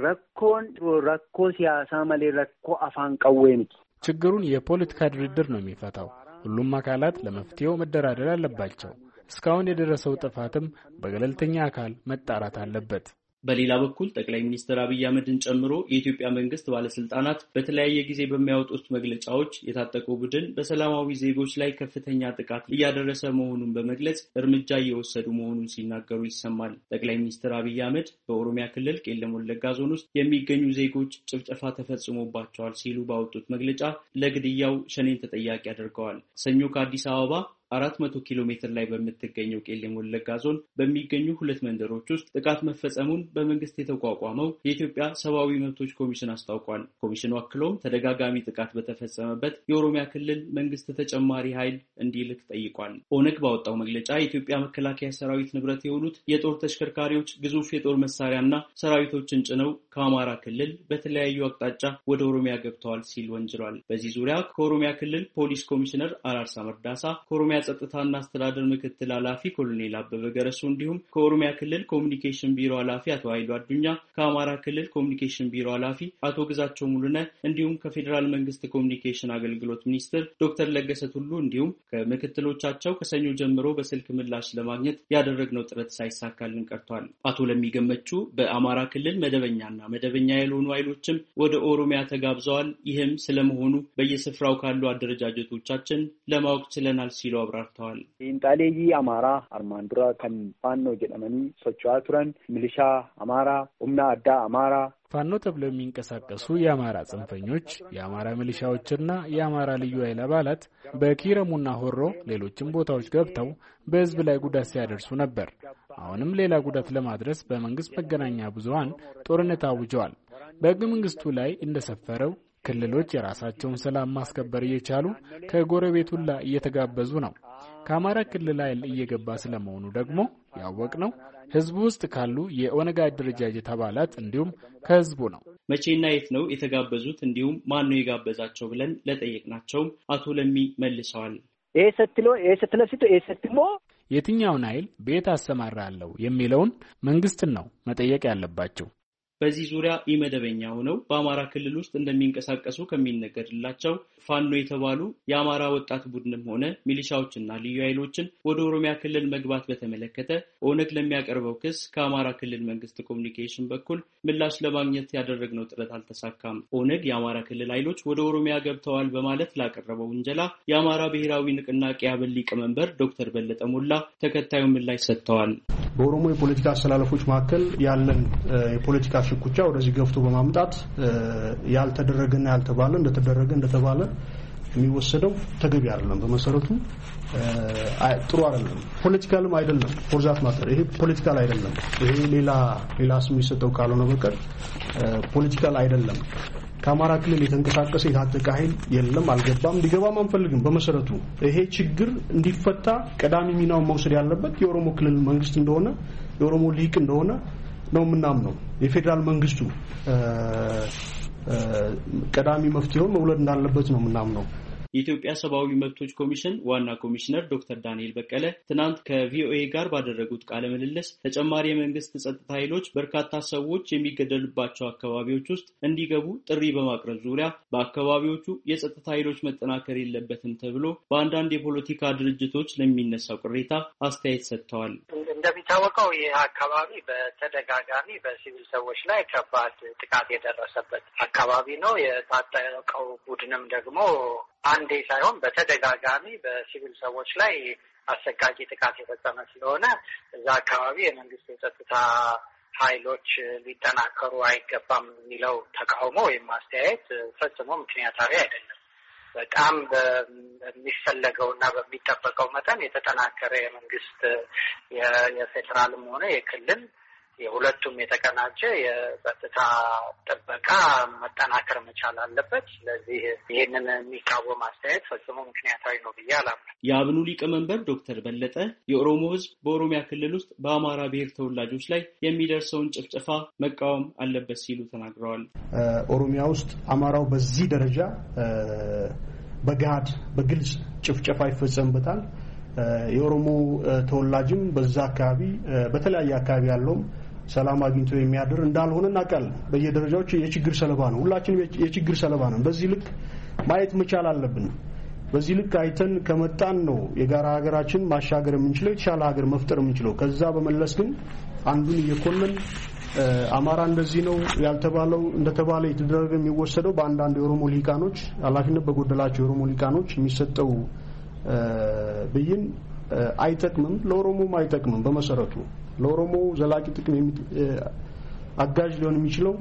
ረኮ ሲያሳ ማሌ ረኮ አፋን ቀዌን ችግሩን የፖለቲካ ድርድር ነው የሚፈታው። ሁሉም አካላት ለመፍትሄው መደራደር አለባቸው። እስካሁን የደረሰው ጥፋትም በገለልተኛ አካል መጣራት አለበት። በሌላ በኩል ጠቅላይ ሚኒስትር አብይ አህመድን ጨምሮ የኢትዮጵያ መንግስት ባለስልጣናት በተለያየ ጊዜ በሚያወጡት መግለጫዎች የታጠቀው ቡድን በሰላማዊ ዜጎች ላይ ከፍተኛ ጥቃት እያደረሰ መሆኑን በመግለጽ እርምጃ እየወሰዱ መሆኑን ሲናገሩ ይሰማል። ጠቅላይ ሚኒስትር አብይ አህመድ በኦሮሚያ ክልል ቄለም ወለጋ ዞን ውስጥ የሚገኙ ዜጎች ጭፍጨፋ ተፈጽሞባቸዋል ሲሉ ባወጡት መግለጫ ለግድያው ሸኔን ተጠያቂ አድርገዋል። ሰኞ ከአዲስ አበባ 400 ኪሎ ሜትር ላይ በምትገኘው ቄለም ወለጋ ዞን በሚገኙ ሁለት መንደሮች ውስጥ ጥቃት መፈጸሙን በመንግስት የተቋቋመው የኢትዮጵያ ሰብአዊ መብቶች ኮሚሽን አስታውቋል። ኮሚሽኑ አክሎም ተደጋጋሚ ጥቃት በተፈጸመበት የኦሮሚያ ክልል መንግስት ተጨማሪ ኃይል እንዲልክ ጠይቋል። ኦነግ ባወጣው መግለጫ የኢትዮጵያ መከላከያ ሰራዊት ንብረት የሆኑት የጦር ተሽከርካሪዎች ግዙፍ የጦር መሳሪያና ሰራዊቶችን ጭነው ከአማራ ክልል በተለያዩ አቅጣጫ ወደ ኦሮሚያ ገብተዋል ሲል ወንጅሏል። በዚህ ዙሪያ ከኦሮሚያ ክልል ፖሊስ ኮሚሽነር አራርሳ መርዳሳ ከኦሮሚያ ጸጥታና አስተዳደር ምክትል ኃላፊ ኮሎኔል አበበ ገረሱ እንዲሁም ከኦሮሚያ ክልል ኮሚኒኬሽን ቢሮ ኃላፊ አቶ ኃይሉ አዱኛ ከአማራ ክልል ኮሚኒኬሽን ቢሮ ኃላፊ አቶ ግዛቸው ሙሉነ እንዲሁም ከፌዴራል መንግስት ኮሚኒኬሽን አገልግሎት ሚኒስትር ዶክተር ለገሰ ቱሉ እንዲሁም ከምክትሎቻቸው ከሰኞ ጀምሮ በስልክ ምላሽ ለማግኘት ያደረግነው ጥረት ሳይሳካልን ቀርቷል። አቶ ለሚገመቹ በአማራ ክልል መደበኛና መደበኛ ያልሆኑ ኃይሎችም ወደ ኦሮሚያ ተጋብዘዋል። ይህም ስለመሆኑ በየስፍራው ካሉ አደረጃጀቶቻችን ለማወቅ ችለናል ሲሉ አብራርተዋል። ኢንጣሌይ አማራ አርማንዱራ ከን ፋኖ ጀደመኒ ሶቻዋ ቱረን ሚሊሻ አማራ ኡምና አዳ አማራ ፋኖ ተብለው የሚንቀሳቀሱ የአማራ ጽንፈኞች፣ የአማራ ሚሊሻዎችና የአማራ ልዩ ኃይል አባላት በኪረሙና ሆሮ ሌሎችም ቦታዎች ገብተው በህዝብ ላይ ጉዳት ሲያደርሱ ነበር። አሁንም ሌላ ጉዳት ለማድረስ በመንግስት መገናኛ ብዙሃን ጦርነት አውጀዋል። በህገ መንግስቱ ላይ እንደሰፈረው ክልሎች የራሳቸውን ሰላም ማስከበር እየቻሉ ከጎረቤት ሁላ እየተጋበዙ ነው። ከአማራ ክልል ኃይል እየገባ ስለመሆኑ ደግሞ ያወቅነው ህዝቡ ውስጥ ካሉ የኦነግ አደረጃጀት አባላት እንዲሁም ከህዝቡ ነው። መቼና የት ነው የተጋበዙት እንዲሁም ማን ነው የጋበዛቸው ብለን ለጠየቅናቸው አቶ ለሚ መልሰዋል። የትኛውን ኃይል ቤት አሰማራለሁ የሚለውን መንግስትን ነው መጠየቅ ያለባቸው። በዚህ ዙሪያ ኢመደበኛ ሆነው በአማራ ክልል ውስጥ እንደሚንቀሳቀሱ ከሚነገርላቸው ፋኖ የተባሉ የአማራ ወጣት ቡድንም ሆነ ሚሊሻዎችና ልዩ ኃይሎችን ወደ ኦሮሚያ ክልል መግባት በተመለከተ ኦነግ ለሚያቀርበው ክስ ከአማራ ክልል መንግስት ኮሚኒኬሽን በኩል ምላሽ ለማግኘት ያደረግነው ጥረት አልተሳካም። ኦነግ የአማራ ክልል ኃይሎች ወደ ኦሮሚያ ገብተዋል በማለት ላቀረበው ውንጀላ የአማራ ብሔራዊ ንቅናቄ አብን ሊቀመንበር ዶክተር በለጠ ሞላ ተከታዩን ምላሽ ሰጥተዋል። በኦሮሞ የፖለቲካ አስተላለፎች መካከል ያለን የፖለቲካ ሽኩቻ ወደዚህ ገፍቶ በማምጣት ያልተደረገና ያልተባለ እንደተባለ የሚወሰደው ተገቢ አይደለም። በመሰረቱ ጥሩ አይደለም። ፖለቲካልም አይደለም። ፎርዛት ማተር ይሄ ፖለቲካል አይደለም። ይሄ ሌላ ስም የሚሰጠው ካልሆነ በቀር ፖለቲካል አይደለም። ከአማራ ክልል የተንቀሳቀሰ የታጠቀ ኃይል የለም፣ አልገባም፣ እንዲገባም አንፈልግም። በመሰረቱ ይሄ ችግር እንዲፈታ ቀዳሚ ሚናውን መውሰድ ያለበት የኦሮሞ ክልል መንግስት እንደሆነ የኦሮሞ ሊቅ እንደሆነ ነው የምናምነው። የፌዴራል መንግስቱ ቀዳሚ መፍትሄውን መውለድ እንዳለበት ነው የምናምነው። የኢትዮጵያ ሰብአዊ መብቶች ኮሚሽን ዋና ኮሚሽነር ዶክተር ዳንኤል በቀለ ትናንት ከቪኦኤ ጋር ባደረጉት ቃለ ምልልስ ተጨማሪ የመንግስት ጸጥታ ኃይሎች በርካታ ሰዎች የሚገደሉባቸው አካባቢዎች ውስጥ እንዲገቡ ጥሪ በማቅረብ ዙሪያ በአካባቢዎቹ የጸጥታ ኃይሎች መጠናከር የለበትም ተብሎ በአንዳንድ የፖለቲካ ድርጅቶች ለሚነሳው ቅሬታ አስተያየት ሰጥተዋል። እንደሚታወቀው ይህ አካባቢ በተደጋጋሚ በሲቪል ሰዎች ላይ ከባድ ጥቃት የደረሰበት አካባቢ ነው። የታጠቀው ቡድንም ደግሞ አንዴ ሳይሆን በተደጋጋሚ በሲቪል ሰዎች ላይ አሰቃቂ ጥቃት የፈጸመ ስለሆነ እዛ አካባቢ የመንግስት የጸጥታ ኃይሎች ሊጠናከሩ አይገባም የሚለው ተቃውሞ ወይም አስተያየት ፈጽሞ ምክንያታዊ አይደለም። በጣም በሚፈለገውና በሚጠበቀው መጠን የተጠናከረ የመንግስት የፌዴራልም ሆነ የክልል የሁለቱም የተቀናጀ የጸጥታ ጥበቃ መጠናከር መቻል አለበት። ስለዚህ ይህንን የሚቃወም አስተያየት ፈጽሞ ምክንያታዊ ነው ብዬ አላምንም። የአብኑ ሊቀመንበር ዶክተር በለጠ የኦሮሞ ሕዝብ በኦሮሚያ ክልል ውስጥ በአማራ ብሔር ተወላጆች ላይ የሚደርሰውን ጭፍጨፋ መቃወም አለበት ሲሉ ተናግረዋል። ኦሮሚያ ውስጥ አማራው በዚህ ደረጃ በገሃድ በግልጽ ጭፍጨፋ ይፈጸምበታል። የኦሮሞ ተወላጅም በዛ አካባቢ በተለያየ አካባቢ ያለውም ሰላም አግኝቶ የሚያድር እንዳልሆነ እናውቃለን። በየደረጃዎች የችግር ሰለባ ነው። ሁላችንም የችግር ሰለባ ነን። በዚህ ልክ ማየት መቻል አለብን። በዚህ ልክ አይተን ከመጣን ነው የጋራ ሀገራችን ማሻገር የምንችለው፣ የተሻለ ሀገር መፍጠር የምንችለው። ከዛ በመለስ ግን አንዱን እየኮነን አማራ እንደዚህ ነው ያልተባለው እንደተባለ የተደረገ የሚወሰደው በአንዳንድ የኦሮሞ ሊቃኖች ኃላፊነት በጎደላቸው የኦሮሞ ሊቃኖች የሚሰጠው ብይን አይጠቅምም፣ ለኦሮሞም አይጠቅምም። በመሰረቱ ለኦሮሞ ዘላቂ ጥቅም አጋዥ ሊሆን የሚችለው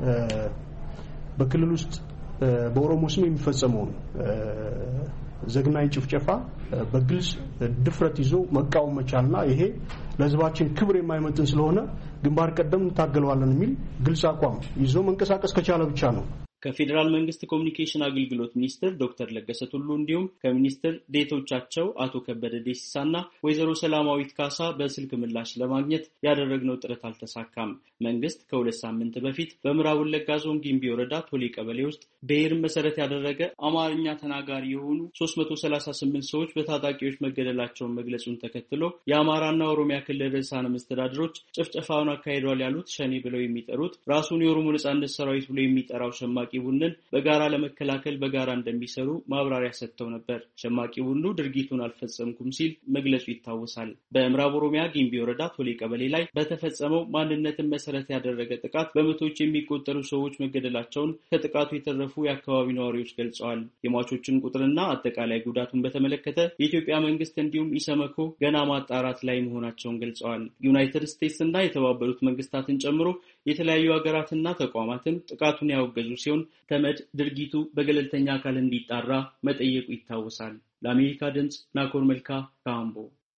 በክልል ውስጥ በኦሮሞ ስም የሚፈጸመውን ዘግናኝ ጭፍጨፋ በግልጽ ድፍረት ይዞ መቃወም መቻልና ይሄ ለሕዝባችን ክብር የማይመጥን ስለሆነ ግንባር ቀደም እንታገለዋለን የሚል ግልጽ አቋም ይዞ መንቀሳቀስ ከቻለ ብቻ ነው። ከፌዴራል መንግስት ኮሚኒኬሽን አገልግሎት ሚኒስትር ዶክተር ለገሰ ቱሉ እንዲሁም ከሚኒስትር ዴቶቻቸው አቶ ከበደ ደሲሳና ወይዘሮ ሰላማዊት ካሳ በስልክ ምላሽ ለማግኘት ያደረግነው ጥረት አልተሳካም። መንግስት ከ2 ሳምንት በፊት በምዕራብ ወለጋ ዞን ጊምቢ ወረዳ ቶሌ ቀበሌ ውስጥ ብሔርን መሰረት ያደረገ አማርኛ ተናጋሪ የሆኑ 338 ሰዎች በታጣቂዎች መገደላቸውን መግለጹን ተከትሎ የአማራና ኦሮሚያ ክልል ርዕሳነ መስተዳድሮች ጭፍጨፋውን አካሂዷል ያሉት ሸኔ ብለው የሚጠሩት ራሱን የኦሮሞ ነጻነት ሰራዊት ብሎ የሚጠራው ሸማቂ ቡድንን በጋራ ለመከላከል በጋራ እንደሚሰሩ ማብራሪያ ሰጥተው ነበር። ሸማቂ ቡድኑ ድርጊቱን አልፈጸምኩም ሲል መግለጹ ይታወሳል። በምዕራብ ኦሮሚያ ጊምቢ ወረዳ ቶሌ ቀበሌ ላይ በተፈጸመው ማንነትን መሰረት ያደረገ ጥቃት በመቶዎች የሚቆጠሩ ሰዎች መገደላቸውን ከጥቃቱ የተረፉ የአካባቢው ነዋሪዎች ገልጸዋል። የሟቾችን ቁጥርና አጠቃላይ ጉዳቱን በተመለከተ የኢትዮጵያ መንግስት እንዲሁም ኢሰመኮ ገና ማጣራት ላይ መሆናቸውን ገልጸዋል። ዩናይትድ ስቴትስ እና የተባበሩት መንግስታትን ጨምሮ የተለያዩ ሀገራትና ተቋማትም ጥቃቱን ያወገዙ ሲሆን ተመድ ድርጊቱ በገለልተኛ አካል እንዲጣራ መጠየቁ ይታወሳል። ለአሜሪካ ድምጽ ናኮር መልካ ካምቦ።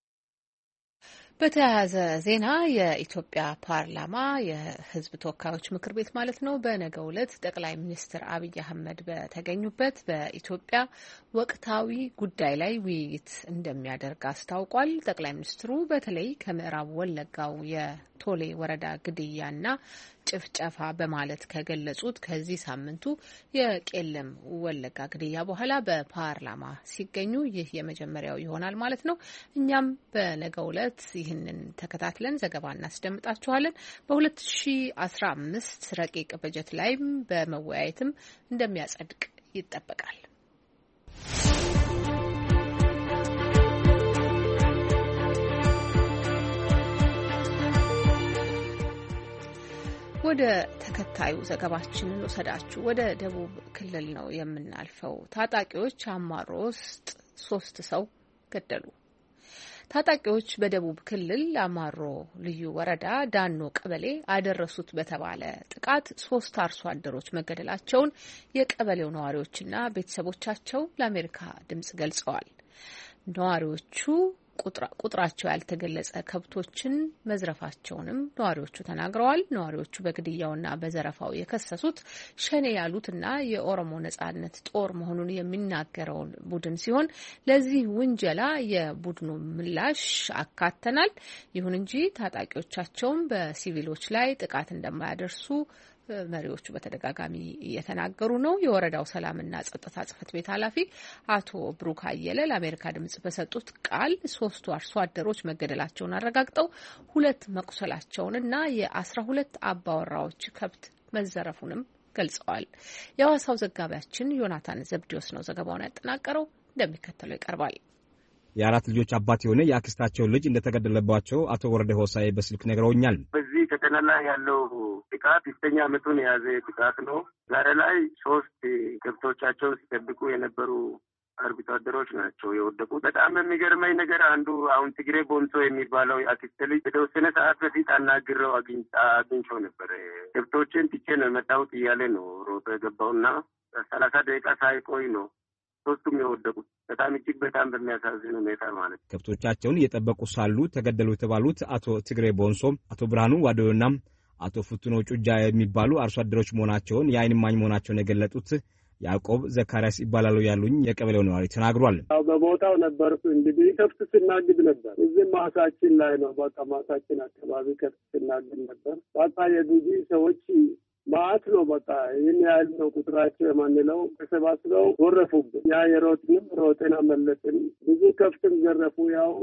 በተያያዘ ዜና የኢትዮጵያ ፓርላማ የሕዝብ ተወካዮች ምክር ቤት ማለት ነው በነገው ዕለት ጠቅላይ ሚኒስትር አብይ አህመድ በተገኙበት በኢትዮጵያ ወቅታዊ ጉዳይ ላይ ውይይት እንደሚያደርግ አስታውቋል። ጠቅላይ ሚኒስትሩ በተለይ ከምዕራብ ወለጋው ቶሌ ወረዳ ግድያና ጭፍጨፋ በማለት ከገለጹት ከዚህ ሳምንቱ የቄለም ወለጋ ግድያ በኋላ በፓርላማ ሲገኙ ይህ የመጀመሪያው ይሆናል ማለት ነው። እኛም በነገው ዕለት ይህንን ተከታትለን ዘገባ እናስደምጣችኋለን። በ2015 ረቂቅ በጀት ላይም በመወያየትም እንደሚያጸድቅ ይጠበቃል። ወደ ተከታዩ ዘገባችን እንወስዳችሁ። ወደ ደቡብ ክልል ነው የምናልፈው። ታጣቂዎች አማሮ ውስጥ 3 ሰው ገደሉ። ታጣቂዎች በደቡብ ክልል አማሮ ልዩ ወረዳ ዳኖ ቀበሌ አደረሱት በተባለ ጥቃት 3 አርሶ አደሮች መገደላቸውን የቀበሌው ነዋሪዎችና ቤተሰቦቻቸው ለአሜሪካ ድምጽ ገልጸዋል። ነዋሪዎቹ ቁጥራቸው ያልተገለጸ ከብቶችን መዝረፋቸውንም ነዋሪዎቹ ተናግረዋል። ነዋሪዎቹ በግድያውና በዘረፋው የከሰሱት ሸኔ ያሉትና የኦሮሞ ነጻነት ጦር መሆኑን የሚናገረውን ቡድን ሲሆን ለዚህ ውንጀላ የቡድኑ ምላሽ አካተናል። ይሁን እንጂ ታጣቂዎቻቸውም በሲቪሎች ላይ ጥቃት እንደማያደርሱ መሪዎቹ በተደጋጋሚ እየተናገሩ ነው። የወረዳው ሰላምና ጸጥታ ጽሕፈት ቤት ኃላፊ አቶ ብሩክ አየለ ለአሜሪካ ድምጽ በሰጡት ቃል 3 አርሶ አደሮች መገደላቸውን አረጋግጠው 2 መቁሰላቸውንና የ12 አባወራዎች ከብት መዘረፉንም ገልጸዋል። የሐዋሳው ዘጋቢያችን ዮናታን ዘብዲዮስ ነው ዘገባውን ያጠናቀረው፣ እንደሚከተለው ይቀርባል። የ4 ልጆች አባት የሆነ የአክስታቸው ልጅ እንደተገደለባቸው አቶ ወረደ ሆሳዬ በስልክ ነግረውኛል። በዚህ ከተማ ላይ ያለው ጥቃት 6ኛ ዓመቱን የያዘ ጥቃት ነው። ዛሬ ላይ 3 ከብቶቻቸውን ሲጠብቁ የነበሩ አርብቶ አደሮች ናቸው የወደቁ። በጣም የሚገርመኝ ነገር አንዱ አሁን ትግሬ ቦንሶ የሚባለው አክስቴ ልጅ የተወሰነ ሰዓት በፊት አናግረው አግኝቼው ነበር። ከብቶችን ትቼ ነው የመጣሁት እያለ ነው ሮጦ የገባውና 30 ደቂቃ ሳይቆይ ነው 3ቱም የወደቁት። በጣም እጅግ በጣም በሚያሳዝን ሁኔታ ማለት ነው። ከብቶቻቸውን እየጠበቁ ሳሉ ተገደሉ የተባሉት አቶ ትግሬ ቦንሶ፣ አቶ ብርሃኑ ዋዶዮና አቶ ፍቱኖ ጩጃ የሚባሉ አርሶ አደሮች መሆናቸውን የዓይን እማኝ መሆናቸውን የገለጡት ያዕቆብ ዘካሪያስ ይባላሉ ያሉኝ የቀበሌው ነዋሪ ተናግሯል። በቦታው ነበርኩ። እንግዲህ ከብት ስናግድ ነበር። እዚህ ማሳችን ላይ ነው። በቃ ማሳችን አካባቢ ከብት ስናግድ ነበር። በቃ የጉጂ ሰዎች ማት ነው። በቃ ይህን ያህል ነው ቁጥራቸው የማንለው ተሰባስበው ወረፉብን። ያ የሮጥንም ሮጤን አመለጥን። ብዙ ከብትም ዘረፉ። ያው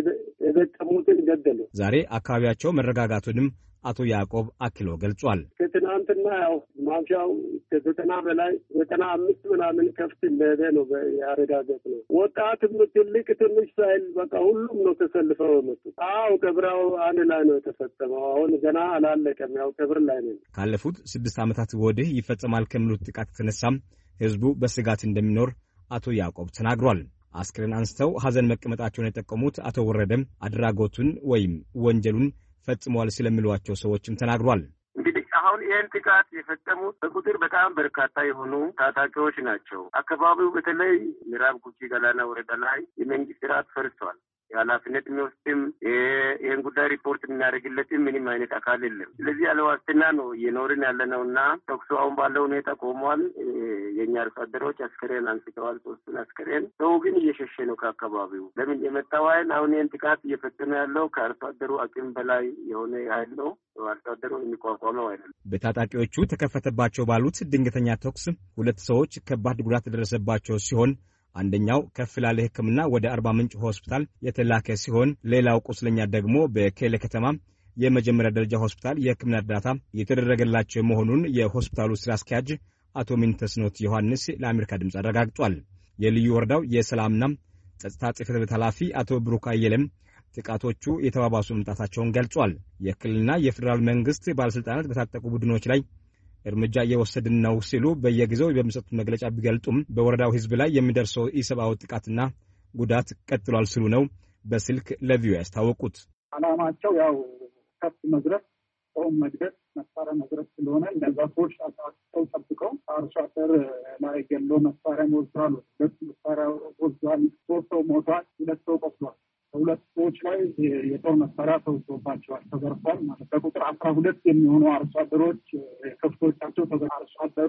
የደቀሙትን ገደሉ። ዛሬ አካባቢያቸው መረጋጋቱንም አቶ ያዕቆብ አክሎ ገልጿል። ከትናንትና ያው ማምሻው ከ90 በላይ 95 ምናምን ከብት እንደሄደ ነው ያረጋገጥ ነው። ወጣትም ትልቅ ትንሽ ሳይል በቃ ሁሉም ነው ተሰልፈው የመጡት። ቀብራው አንድ ላይ ነው የተፈጸመው። አሁን ገና አላለቀም። ያው ቀብር ላይ ነው። ካለፉት 6 ዓመታት ወዲህ ይፈጸማል ከሚሉት ጥቃት የተነሳም ህዝቡ በስጋት እንደሚኖር አቶ ያዕቆብ ተናግሯል። አስክሬን አንስተው ሀዘን መቀመጣቸውን የጠቀሙት አቶ ወረደም አድራጎቱን ወይም ወንጀሉን ፈጽመዋል ስለሚሏቸው ሰዎችም ተናግሯል። እንግዲህ አሁን ይህን ጥቃት የፈጸሙት በቁጥር በጣም በርካታ የሆኑ ታጣቂዎች ናቸው። አካባቢው በተለይ ምዕራብ ጉጂ ገላና ወረዳ ላይ የመንግስት ስርዓት ፈርሷል። የኃላፊነት የሚወስድም ይህን ጉዳይ ሪፖርት የሚያደርግለትም ምንም አይነት አካል የለም። ስለዚህ ያለ ዋስትና ነው እየኖርን ያለ ነው እና ተኩሱ አሁን ባለው ሁኔታ ቆሟል። የእኛ አርሶ አደሮች አስከሬን አንስተዋል። 3ቱን አስከሬን። ሰው ግን እየሸሸ ነው ከአካባቢው። ለምን የመጣው ኃይል አሁን ይህን ጥቃት እየፈጸመ ያለው ከአርሶ አደሩ አቅም በላይ የሆነ ኃይል ነው። አርሶ አደሩ የሚቋቋመው አይደለም። በታጣቂዎቹ ተከፈተባቸው ባሉት ድንገተኛ ተኩስ 2 ሰዎች ከባድ ጉዳት የደረሰባቸው ሲሆን አንደኛው ከፍ ላለ ሕክምና ወደ አርባ ምንጭ ሆስፒታል የተላከ ሲሆን ሌላው ቁስለኛ ደግሞ በኬለ ከተማ የመጀመሪያ ደረጃ ሆስፒታል የሕክምና እርዳታ የተደረገላቸው መሆኑን የሆስፒታሉ ስራ አስኪያጅ አቶ ሚንተስኖት ዮሐንስ ለአሜሪካ ድምፅ አረጋግጧል። የልዩ ወረዳው የሰላምና ጸጥታ ጽሕፈት ቤት ኃላፊ አቶ ብሩክ አየለም ጥቃቶቹ የተባባሱ መምጣታቸውን ገልጿል። የክልልና የፌዴራል መንግስት ባለስልጣናት በታጠቁ ቡድኖች ላይ እርምጃ እየወሰድን ነው ሲሉ በየጊዜው በሚሰጡት መግለጫ ቢገልጡም በወረዳው ህዝብ ላይ የሚደርሰው ኢሰብአዊ ጥቃትና ጉዳት ቀጥሏል ሲሉ ነው በስልክ ለቪኦኤ ያስታወቁት። ዓላማቸው ያው ከብት መዝረፍ፣ ሰውን መግደል፣ መሳሪያ መዝረፍ ስለሆነ እነዛ ሰዎች አሳጥተው ጠብቀው አርሶ አደር ላይ ገሎ መሳሪያ ወስዷል። 2 መሳሪያ ወስዷል። 3 ሰው ሞቷል። 2 ሰው ቆስሏል። 2 ሰዎች ላይ የጦር መሳሪያ ተወስዶባቸዋል፣ ተዘርፏል። ማለት በቁጥር 12 የሚሆኑ አርሶ አደሮች ከብቶቻቸው አርሶ አደሩ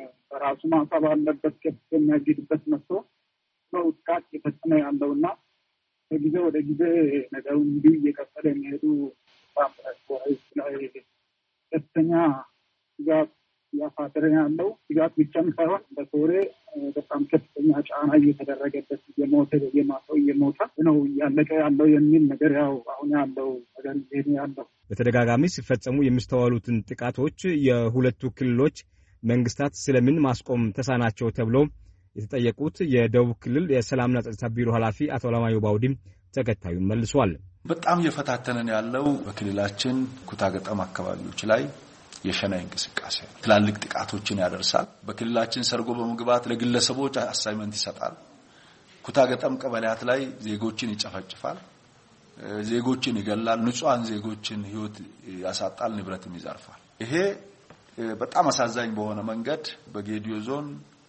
በራሱ ማሳ ባለበት ከብት የሚያግድበት መጥቶ ነው ጥቃት የፈጸመ ያለውና ከጊዜ ወደ ጊዜ ነገሩ እንዲህ እየቀጠለ የሚሄዱ በጣም ከፍተኛ ስጋት እያሳደረ ያለው ስጋት ብቻም ሳይሆን በሶሬ በጣም ከፍተኛ ጫና እየተደረገበት እየሞተ ነው እያለቀ ያለው የሚል ነገር ያው አሁን ያለው ነገር ይሄን ያለው በተደጋጋሚ ሲፈጸሙ የሚስተዋሉትን ጥቃቶች የሁለቱ ክልሎች መንግስታት ስለምን ማስቆም ተሳናቸው ተብሎ የተጠየቁት የደቡብ ክልል የሰላምና ጸጥታ ቢሮ ኃላፊ አቶ ለማዮ ባውዲም ተከታዩን መልሷል። በጣም እየፈታተነን ያለው በክልላችን ኩታገጠም አካባቢዎች ላይ የሸነ እንቅስቃሴ ትላልቅ ጥቃቶችን ያደርሳል። በክልላችን ሰርጎ በመግባት ለግለሰቦች አሳይመንት ይሰጣል። ኩታገጠም ቀበሌያት ላይ ዜጎችን ይጨፈጭፋል፣ ዜጎችን ይገላል፣ ንጹሃን ዜጎችን ህይወት ያሳጣል፣ ንብረትም ይዘርፋል። ይሄ በጣም አሳዛኝ በሆነ መንገድ በጌዲዮ ዞን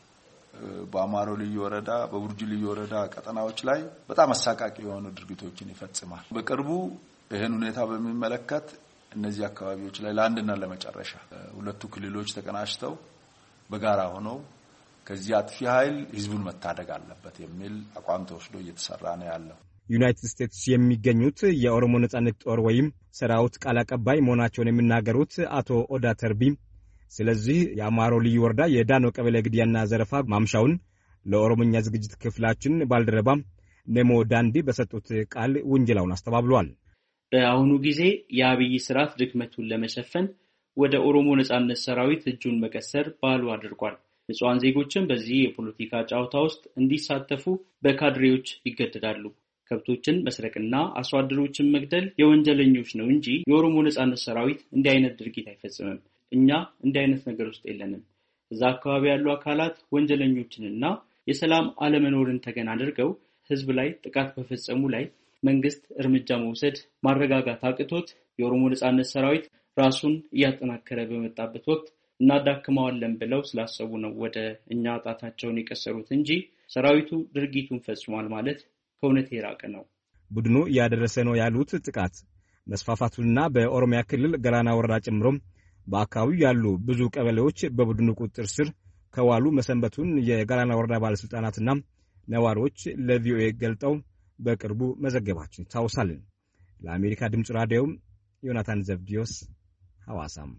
በአማሮ ልዩ ወረዳ በቡርጂ ልዩ ወረዳ ቀጠናዎች ላይ በጣም አሳቃቂ የሆኑ ድርጊቶችን ይፈጽማል። በቅርቡ ይሄን ሁኔታ በሚመለከት እነዚህ አካባቢዎች ላይ ለአንድና ለመጨረሻ ሁለቱ ክልሎች ተቀናጅተው በጋራ ሆነው ከዚህ አጥፊ ኃይል ህዝቡን መታደግ አለበት የሚል አቋም ተወስዶ እየተሰራ ነው ያለው። ዩናይትድ ስቴትስ የሚገኙት የኦሮሞ ነጻነት ጦር ወይም ሰራዊት ቃል አቀባይ መሆናቸውን የሚናገሩት አቶ ኦዳ ተርቢ ስለዚህ የአማሮ ልዩ ወረዳ የዳኖ ቀበሌ ግድያና ዘረፋ ማምሻውን ለኦሮሞኛ ዝግጅት ክፍላችን ባልደረባ ነሞ ዳንዲ በሰጡት ቃል ውንጀላውን አስተባብሏል። በአሁኑ ጊዜ የአብይ ስርዓት ድክመቱን ለመሸፈን ወደ ኦሮሞ ነጻነት ሰራዊት እጁን መቀሰር ባህሉ አድርጓል። ንጹሃን ዜጎችን በዚህ የፖለቲካ ጨዋታ ውስጥ እንዲሳተፉ በካድሬዎች ይገደዳሉ። ከብቶችን መስረቅና አርሶ አደሮችን መግደል የወንጀለኞች ነው እንጂ የኦሮሞ ነጻነት ሰራዊት እንዲህ አይነት ድርጊት አይፈጽምም። እኛ እንዲህ አይነት ነገር ውስጥ የለንም። እዛ አካባቢ ያሉ አካላት ወንጀለኞችንና የሰላም አለመኖርን ተገን አድርገው ህዝብ ላይ ጥቃት በፈጸሙ ላይ መንግስት እርምጃ መውሰድ ማረጋጋት አቅቶት የኦሮሞ ነጻነት ሰራዊት ራሱን እያጠናከረ በመጣበት ወቅት እናዳክመዋለን ብለው ስላሰቡ ነው ወደ እኛ ጣታቸውን የቀሰሩት እንጂ ሰራዊቱ ድርጊቱን ፈጽሟል ማለት ከእውነት የራቀ ነው። ቡድኑ እያደረሰ ነው ያሉት ጥቃት መስፋፋቱንና በኦሮሚያ ክልል ገላና ወረዳ ጨምሮ በአካባቢው ያሉ ብዙ ቀበሌዎች በቡድኑ ቁጥጥር ስር ከዋሉ መሰንበቱን የገላና ወረዳ ባለስልጣናትና ነዋሪዎች ለቪኦኤ ገልጠው በቅርቡ መዘገባችን ይታወሳል። ለአሜሪካ ድምጽ ራዲዮ ዮናታን ዘብዲዮስ ሐዋሳም።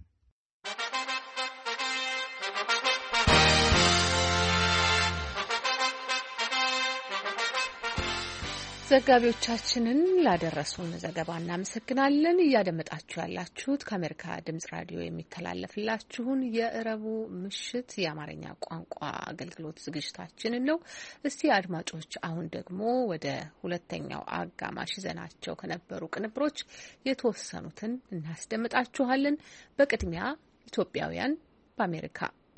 ዘጋቢዎቻችንን ላደረሱን ዘገባ እናመሰግናለን። እያደመጣችሁ ያላችሁት ከአሜሪካ ድምጽ ራዲዮ የሚተላለፍላችሁን የእረቡ ምሽት የአማርኛ ቋንቋ አገልግሎት ዝግጅታችንን ነው። እስቲ አድማጮች አሁን ደግሞ ወደ ሁለተኛው አጋማሽ ይዘናቸው ከነበሩ ቅንብሮች የተወሰኑትን እናስደምጣችኋለን። በቅድሚያ ኢትዮጵያውያን በአሜሪካ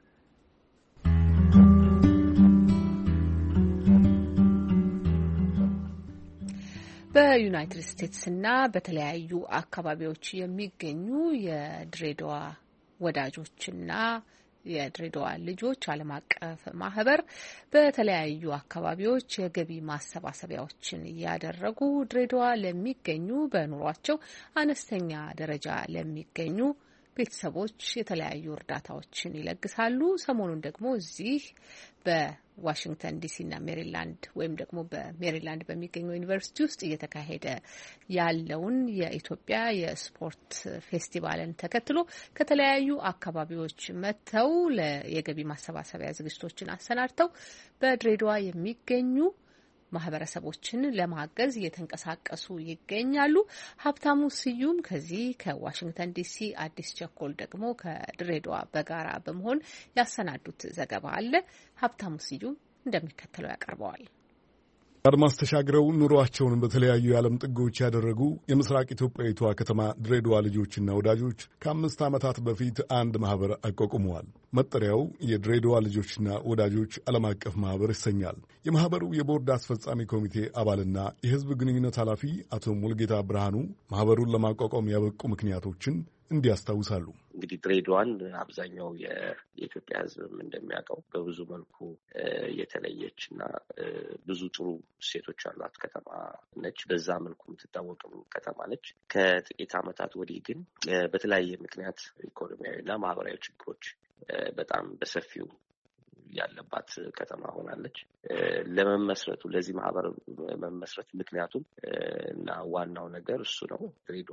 በዩናይትድ ስቴትስና በተለያዩ አካባቢዎች የሚገኙ የድሬዳዋ ወዳጆችና የድሬዳዋ ልጆች ዓለም አቀፍ ማህበር በተለያዩ አካባቢዎች የገቢ ማሰባሰቢያዎችን እያደረጉ ድሬዳዋ ለሚገኙ በኑሯቸው አነስተኛ ደረጃ ለሚገኙ ቤተሰቦች የተለያዩ እርዳታዎችን ይለግሳሉ። ሰሞኑን ደግሞ እዚህ በዋሽንግተን ዲሲና ሜሪላንድ ወይም ደግሞ በሜሪላንድ በሚገኘው ዩኒቨርሲቲ ውስጥ እየተካሄደ ያለውን የኢትዮጵያ የስፖርት ፌስቲቫልን ተከትሎ ከተለያዩ አካባቢዎች መጥተው የገቢ ማሰባሰቢያ ዝግጅቶችን አሰናድተው በድሬዳዋ የሚገኙ ማህበረሰቦችን ለማገዝ እየተንቀሳቀሱ ይገኛሉ። ሀብታሙ ስዩም ከዚህ ከዋሽንግተን ዲሲ፣ አዲስ ቸኮል ደግሞ ከድሬዳዋ በጋራ በመሆን ያሰናዱት ዘገባ አለ። ሀብታሙ ስዩም እንደሚከተለው ያቀርበዋል። አድማስ ተሻግረው ኑሯቸውን በተለያዩ የዓለም ጥጎች ያደረጉ የምስራቅ ኢትዮጵያዊቷ ከተማ ድሬዳዋ ልጆችና ወዳጆች ከ5 ዓመታት በፊት አንድ ማህበር አቋቁመዋል። መጠሪያው የድሬዳዋ ልጆችና ወዳጆች ዓለም አቀፍ ማህበር ይሰኛል። የማህበሩ የቦርድ አስፈጻሚ ኮሚቴ አባልና የህዝብ ግንኙነት ኃላፊ አቶ ሙልጌታ ብርሃኑ ማህበሩን ለማቋቋም ያበቁ ምክንያቶችን እንዲያስታውሳሉ። እንግዲህ ድሬዳዋን አብዛኛው የኢትዮጵያ ሕዝብም እንደሚያውቀው በብዙ መልኩ የተለየች እና ብዙ ጥሩ እሴቶች ያሏት ከተማ ነች። በዛ መልኩ የምትታወቅም ከተማ ነች። ከጥቂት ዓመታት ወዲህ ግን በተለያየ ምክንያት ኢኮኖሚያዊና ማህበራዊ ችግሮች በጣም በሰፊው ያለባት ከተማ ሆናለች። ለመመስረቱ ለዚህ ማህበር መመስረት ምክንያቱም እና ዋናው ነገር እሱ ነው። ድሬዳዋ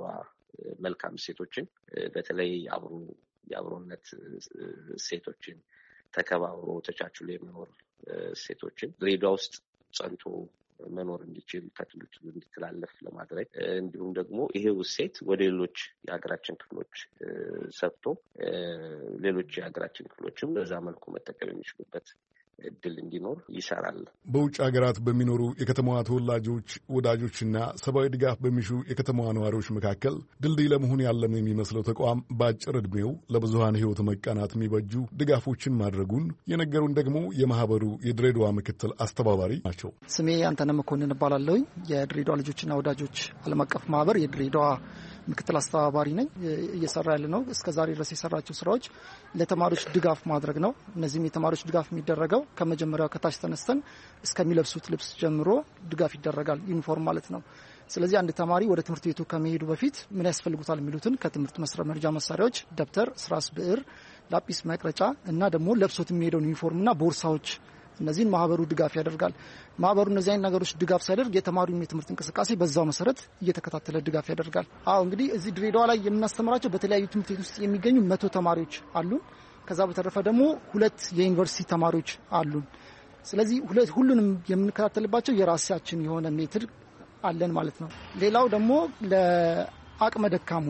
መልካም እሴቶችን በተለይ የአብሮነት እሴቶችን ተከባብሮ ተቻችሎ የመኖር እሴቶችን ድሬዳዋ ውስጥ ጸንቶ መኖር እንዲችል ከትውልድ እንዲተላለፍ ለማድረግ እንዲሁም ደግሞ ይሄው እሴት ወደ ሌሎች የሀገራችን ክፍሎች ሰጥቶ ሌሎች የሀገራችን ክፍሎችም በዛ መልኩ መጠቀም የሚችሉበት እድል እንዲኖር ይሰራል። በውጭ ሀገራት በሚኖሩ የከተማዋ ተወላጆች ወዳጆችና ሰብአዊ ድጋፍ በሚሹ የከተማዋ ነዋሪዎች መካከል ድልድይ ለመሆን ያለም የሚመስለው ተቋም በአጭር ዕድሜው ለብዙሀን ሕይወት መቃናት የሚበጁ ድጋፎችን ማድረጉን የነገሩን ደግሞ የማህበሩ የድሬዳዋ ምክትል አስተባባሪ ናቸው። ስሜ አንተነህ መኮንን እባላለሁኝ። የድሬዳዋ ልጆችና ወዳጆች ዓለም አቀፍ ማህበር የድሬዳዋ ምክትል አስተባባሪ ነኝ። እየሰራ ያለ ነው እስከዛሬ ድረስ የሰራቸው ስራዎች ለተማሪዎች ድጋፍ ማድረግ ነው። እነዚህም የተማሪዎች ድጋፍ የሚደረገው ከመጀመሪያው ከታች ተነስተን እስከሚለብሱት ልብስ ጀምሮ ድጋፍ ይደረጋል። ዩኒፎርም ማለት ነው። ስለዚህ አንድ ተማሪ ወደ ትምህርት ቤቱ ከመሄዱ በፊት ምን ያስፈልጉታል የሚሉትን ከትምህርት መርጃ መሳሪያዎች ደብተር፣ ስራስ፣ ብዕር፣ ላጲስ፣ መቅረጫ እና ደግሞ ለብሶት የሚሄደውን ዩኒፎርምና ቦርሳዎች እነዚህን ማህበሩ ድጋፍ ያደርጋል። ማህበሩ እነዚህ አይነት ነገሮች ድጋፍ ሲያደርግ የተማሪውን የትምህርት እንቅስቃሴ በዛው መሰረት እየተከታተለ ድጋፍ ያደርጋል። እንግዲህ እዚህ ድሬዳዋ ላይ የምናስተምራቸው በተለያዩ ትምህርት ቤት ውስጥ የሚገኙ 100 ተማሪዎች አሉን። ከዛ በተረፈ ደግሞ 2 የዩኒቨርሲቲ ተማሪዎች አሉን። ስለዚህ ሁሉንም የምንከታተልባቸው የራሳችን የሆነ ሜትድ አለን ማለት ነው። ሌላው ደግሞ ለአቅመ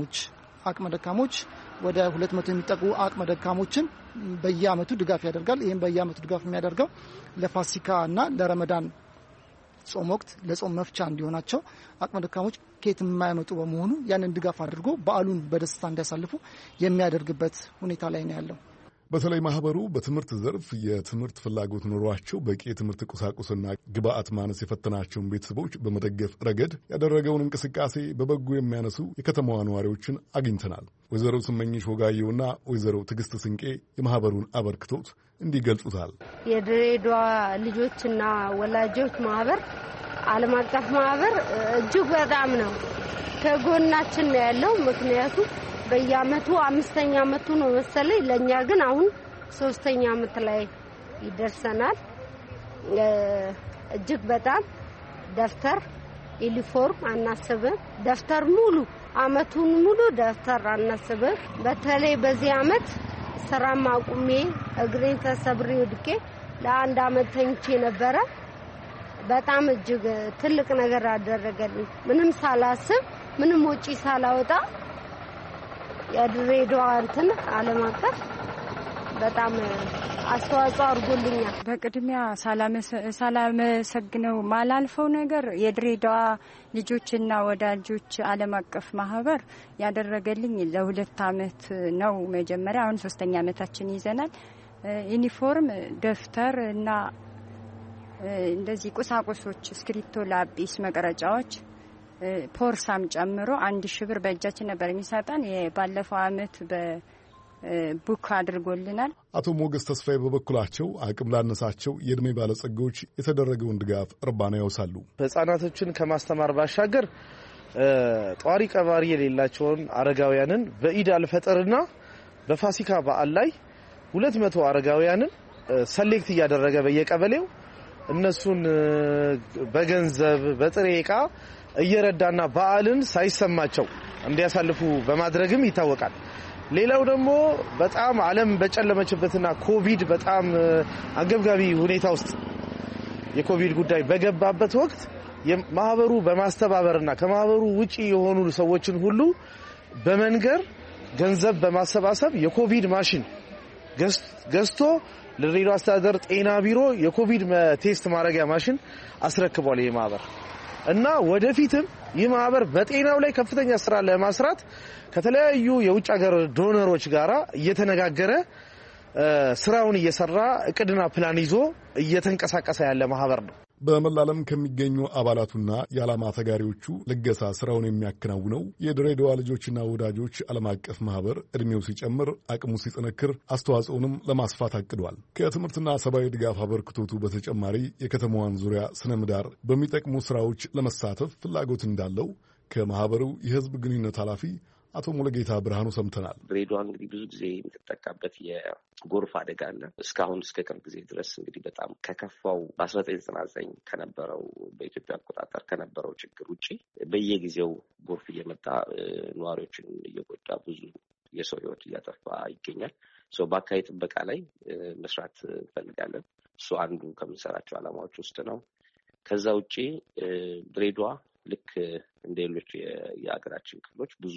ደካሞች ወደ 200 የሚጠጉ አቅመ ደካሞችን በየአመቱ ድጋፍ ያደርጋል። ይህም በየአመቱ ድጋፍ የሚያደርገው ለፋሲካ እና ለረመዳን ጾም ወቅት ለጾም መፍቻ እንዲሆናቸው አቅመ ደካሞች ከየት የማያመጡ በመሆኑ ያንን ድጋፍ አድርጎ በዓሉን በደስታ እንዲያሳልፉ የሚያደርግበት ሁኔታ ላይ ነው ያለው። በተለይ ማህበሩ በትምህርት ዘርፍ የትምህርት ፍላጎት ኖሯቸው በቂ የትምህርት ቁሳቁስና ግብአት ማነስ የፈተናቸውን ቤተሰቦች በመደገፍ ረገድ ያደረገውን እንቅስቃሴ በበጎ የሚያነሱ የከተማዋ ነዋሪዎችን አግኝተናል። ወይዘሮ ስመኝሽ ወጋየውና ወይዘሮ ትዕግስት ስንቄ የማህበሩን አበርክቶት እንዲገልጹታል። የድሬዳዋ ልጆችና ወላጆች ማህበር ዓለም አቀፍ ማህበር እጅግ በጣም ነው ከጎናችን ነው ያለው። ምክንያቱም በየአመቱ 5ኛ አመቱ ነው መሰለኝ። ለኛ ግን አሁን 3ኛ አመት ላይ ይደርሰናል። እጅግ በጣም ደፍተር፣ ዩኒፎርም አናስብም። ደፍተር ሙሉ አመቱን ሙሉ ደፍተር አናስብም። በተለይ በዚህ አመት ስራ ማቁሜ እግሬን ተሰብሬ ወድቄ ለአንድ አመት ተኝቼ ነበረ። በጣም እጅግ ትልቅ ነገር አደረገልኝ። ምንም ሳላስብ ምንም ወጪ ሳላወጣ የድሬዳዋ ዓለም አቀፍ በጣም አስተዋጽኦ አድርጎልኛል። በቅድሚያ ሳላመሰግነው ማላልፈው ነገር የድሬዳዋ ልጆችና ወዳጆች ዓለም አቀፍ ማህበር ያደረገልኝ ለ2 አመት ነው። መጀመሪያ አሁን 3ኛ አመታችን ይዘናል። ዩኒፎርም፣ ደፍተር እና እንደዚህ ቁሳቁሶች እስክሪብቶ፣ ላጲስ፣ መቅረጫዎች ፖርሳም ጨምሮ 1000 ብር በእጃችን ነበር የሚሰጣን። ባለፈው አመት በቡክ አድርጎልናል። አቶ ሞገስ ተስፋዬ በበኩላቸው አቅም ላነሳቸው የእድሜ ባለጸጋዎች የተደረገውን ድጋፍ እርባና ያውሳሉ። ህጻናቶችን ከማስተማር ባሻገር ጧሪ ቀባሪ የሌላቸውን አረጋውያንን በኢድ አልፈጥርና በፋሲካ በዓል ላይ 200 አረጋውያንን ሰሌክት እያደረገ በየቀበሌው እነሱን በገንዘብ በጥሬ ዕቃ እየረዳና በዓልን ሳይሰማቸው እንዲያሳልፉ በማድረግም ይታወቃል። ሌላው ደግሞ በጣም ዓለም በጨለመችበትና ኮቪድ በጣም አንገብጋቢ ሁኔታ ውስጥ የኮቪድ ጉዳይ በገባበት ወቅት ማህበሩ በማስተባበርና ከማህበሩ ውጪ የሆኑ ሰዎችን ሁሉ በመንገር ገንዘብ በማሰባሰብ የኮቪድ ማሽን ገዝቶ ለድሬዳዋ አስተዳደር ጤና ቢሮ የኮቪድ ቴስት ማድረጊያ ማሽን አስረክቧል። ይህ ማህበር እና ወደፊትም ይህ ማህበር በጤናው ላይ ከፍተኛ ስራ ለማስራት ከተለያዩ የውጭ ሀገር ዶነሮች ጋራ እየተነጋገረ ስራውን እየሰራ እቅድና ፕላን ይዞ እየተንቀሳቀሰ ያለ ማህበር ነው። በመላ ዓለም ከሚገኙ አባላቱና የዓላማ ተጋሪዎቹ ልገሳ ስራውን የሚያከናውነው የድሬዳዋ ልጆችና ወዳጆች ዓለም አቀፍ ማህበር ዕድሜው ሲጨምር አቅሙ ሲጠነክር አስተዋጽኦንም ለማስፋት አቅዷል። ከትምህርትና ሰብአዊ ድጋፍ አበርክቶቱ በተጨማሪ የከተማዋን ዙሪያ ስነ ምህዳር በሚጠቅሙ ስራዎች ለመሳተፍ ፍላጎት እንዳለው ከማህበሩ የህዝብ ግንኙነት ኃላፊ አቶ ሙሉጌታ ብርሃኑ ሰምተናል። ድሬዳዋ እንግዲህ ብዙ ጊዜ የምትጠቃበት የጎርፍ አደጋ አለ። እስካሁን እስከ ቅርብ ጊዜ ድረስ እንግዲህ በጣም ከከፋው በ1999 ከነበረው በኢትዮጵያ አቆጣጠር ከነበረው ችግር ውጭ በየጊዜው ጎርፍ እየመጣ ነዋሪዎችን እየጎዳ ብዙ የሰው ሕይወት እያጠፋ ይገኛል። በአካባቢ ጥበቃ ላይ መስራት እንፈልጋለን። እሱ አንዱ ከምንሰራቸው ዓላማዎች ውስጥ ነው። ከዛ ውጭ ድሬዳዋ ልክ እንደ ሌሎች የሀገራችን ክፍሎች ብዙ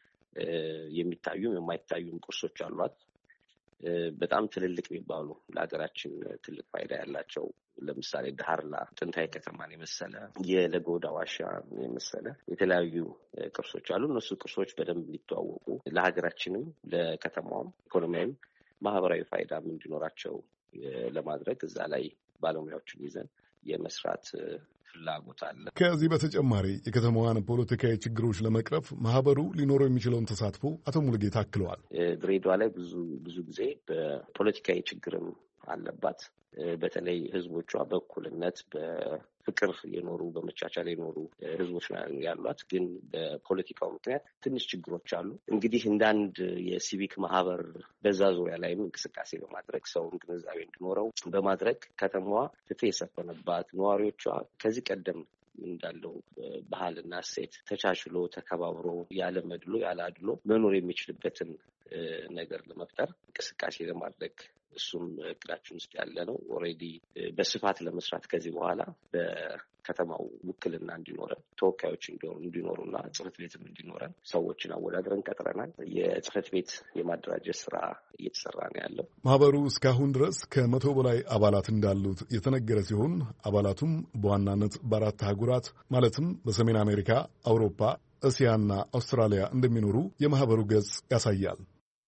የሚታዩም የማይታዩም ቅርሶች አሏት። በጣም ትልልቅ የሚባሉ ለሀገራችን ትልቅ ፋይዳ ያላቸው ለምሳሌ ዳህርላ ጥንታዊ ከተማን የመሰለ የለጎዳ ዋሻ የመሰለ የተለያዩ ቅርሶች አሉ። እነሱ ቅርሶች በደንብ ሊተዋወቁ ለሀገራችንም ለከተማውም ኢኮኖሚያዊም ማህበራዊ ፋይዳም እንዲኖራቸው ለማድረግ እዛ ላይ ባለሙያዎችን ይዘን የመስራት ፍላጎት አለ። ከዚህ በተጨማሪ የከተማዋን ፖለቲካዊ ችግሮች ለመቅረፍ ማህበሩ ሊኖረው የሚችለውን ተሳትፎ አቶ ሙሉጌታ አክለዋል። ድሬዳዋ ላይ ብዙ ጊዜ በፖለቲካዊ ችግርም አለባት። በተለይ ህዝቦቿ በእኩልነት በፍቅር የኖሩ በመቻቻል የኖሩ ህዝቦች ያሏት፣ ግን በፖለቲካው ምክንያት ትንሽ ችግሮች አሉ። እንግዲህ እንደ አንድ የሲቪክ ማህበር በዛ ዙሪያ ላይም እንቅስቃሴ በማድረግ ሰውን ግንዛቤ እንዲኖረው በማድረግ ከተማዋ ፍትህ የሰፈነባት ነዋሪዎቿ ከዚህ ቀደም እንዳለው ባህልና እሴት ተቻችሎ ተከባብሮ ያለ መድሎ ያለ አድሎ መኖር የሚችልበትን ነገር ለመፍጠር እንቅስቃሴ ለማድረግ እሱም እቅዳችን ውስጥ ያለ ነው። ኦልሬዲ በስፋት ለመስራት ከዚህ በኋላ በከተማው ውክልና እንዲኖረን ተወካዮች እንዲኖሩና ጽሕፈት ቤትም እንዲኖረን ሰዎችን አወዳድረን ቀጥረናል። የጽሕፈት ቤት የማደራጀት ስራ እየተሰራ ነው ያለው። ማህበሩ እስካሁን ድረስ ከ100 በላይ አባላት እንዳሉት የተነገረ ሲሆን አባላቱም በዋናነት በ4 አህጉራት ማለትም በሰሜን አሜሪካ፣ አውሮፓ፣ እስያና አውስትራሊያ እንደሚኖሩ የማህበሩ ገጽ ያሳያል።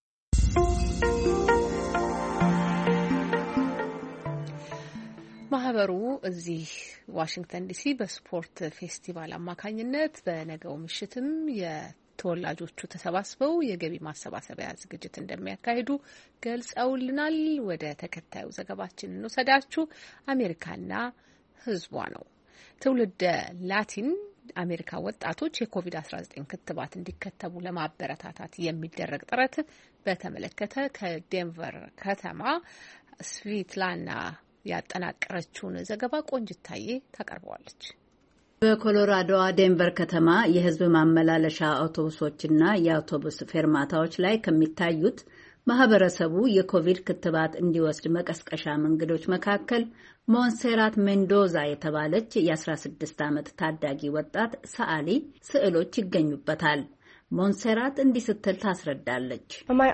ማህበሩ እዚህ ዋሽንግተን ዲሲ በስፖርት ፌስቲቫል አማካኝነት በነገው ምሽትም የተወላጆቹ ተሰባስበው የገቢ ማሰባሰቢያ ዝግጅት እንደሚያካሂዱ ገልጸውልናል። ወደ ተከታዩ ዘገባችን እንውሰዳችሁ። አሜሪካና ህዝቧ ነው። ትውልደ ላቲን አሜሪካ ወጣቶች የኮቪድ-19 ክትባት እንዲከተቡ ለማበረታታት የሚደረግ ጥረት በተመለከተ ከዴንቨር ከተማ ስቪትላና ያጠናቀረችውን ዘገባ ቆንጅታዬ ታቀርበዋለች። በኮሎራዶዋ ዴንቨር ከተማ የህዝብ ማመላለሻ አውቶቡሶችና የአውቶቡስ ፌርማታዎች ላይ ከሚታዩት ማህበረሰቡ የኮቪድ ክትባት እንዲወስድ መቀስቀሻ መንገዶች መካከል ሞንሴራት ሜንዶዛ የተባለች የ16 ዓመት ታዳጊ ወጣት ሰዓሊ ስዕሎች ይገኙበታል። ሞንሴራት እንዲህ ስትል ታስረዳለች።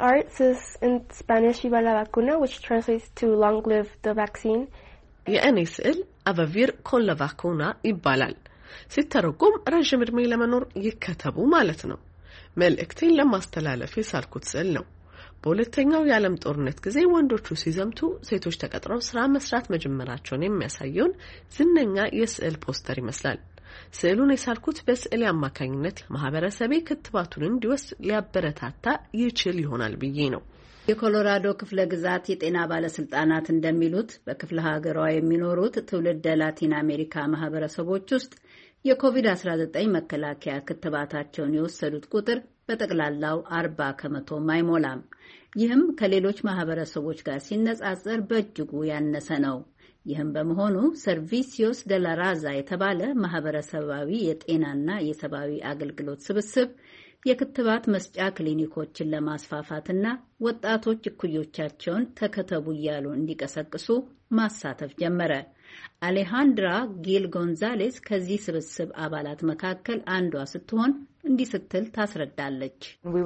የእኔ ስዕል አበቪር ኮን ለቫኩና ይባላል። ሲተረጎም ረዥም ዕድሜ ለመኖር ይከተቡ ማለት ነው። መልእክቴን ለማስተላለፍ የሳልኩት ስዕል ነው። በሁለተኛው የዓለም ጦርነት ጊዜ ወንዶቹ ሲዘምቱ ሴቶች ተቀጥረው ስራ መስራት መጀመራቸውን የሚያሳየውን ዝነኛ የስዕል ፖስተር ይመስላል። ስዕሉን የሳልኩት በስዕል አማካኝነት ማህበረሰቤ ክትባቱን እንዲወስድ ሊያበረታታ ይችል ይሆናል ብዬ ነው። የኮሎራዶ ክፍለ ግዛት የጤና ባለስልጣናት እንደሚሉት በክፍለ ሀገሯ የሚኖሩት ትውልደ ላቲን አሜሪካ ማህበረሰቦች ውስጥ የኮቪድ-19 መከላከያ ክትባታቸውን የወሰዱት ቁጥር በጠቅላላው 40 ከመቶም አይሞላም። ይህም ከሌሎች ማህበረሰቦች ጋር ሲነጻጸር በእጅጉ ያነሰ ነው። ይህም በመሆኑ ሰርቪሲዮስ ደላራዛ የተባለ ማህበረሰባዊ የጤናና የሰብአዊ አገልግሎት ስብስብ የክትባት መስጫ ክሊኒኮችን ለማስፋፋትና ወጣቶች እኩዮቻቸውን ተከተቡ እያሉ እንዲቀሰቅሱ ማሳተፍ ጀመረ። አሌሃንድራ ጊል ጎንዛሌስ ከዚህ ስብስብ አባላት መካከል አንዷ ስትሆን እንዲህ ስትል ታስረዳለች።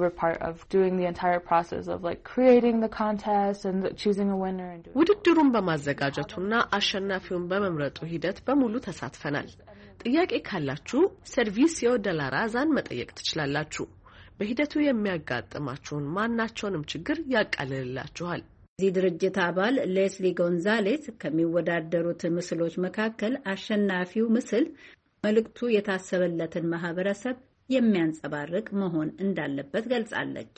ውድድሩን በማዘጋጀቱና አሸናፊውን በመምረጡ ሂደት በሙሉ ተሳትፈናል። ጥያቄ ካላችሁ ሰርቪሲዮ ደላራዛን መጠየቅ ትችላላችሁ። በሂደቱ የሚያጋጥማችሁን ማናቸውንም ችግር ያቃልልላችኋል። የዚህ ድርጅት አባል ሌስሊ ጎንዛሌስ ከሚወዳደሩት ምስሎች መካከል አሸናፊው ምስል መልእክቱ የታሰበለትን ማህበረሰብ የሚያንጸባርቅ መሆን እንዳለበት ገልጻለች።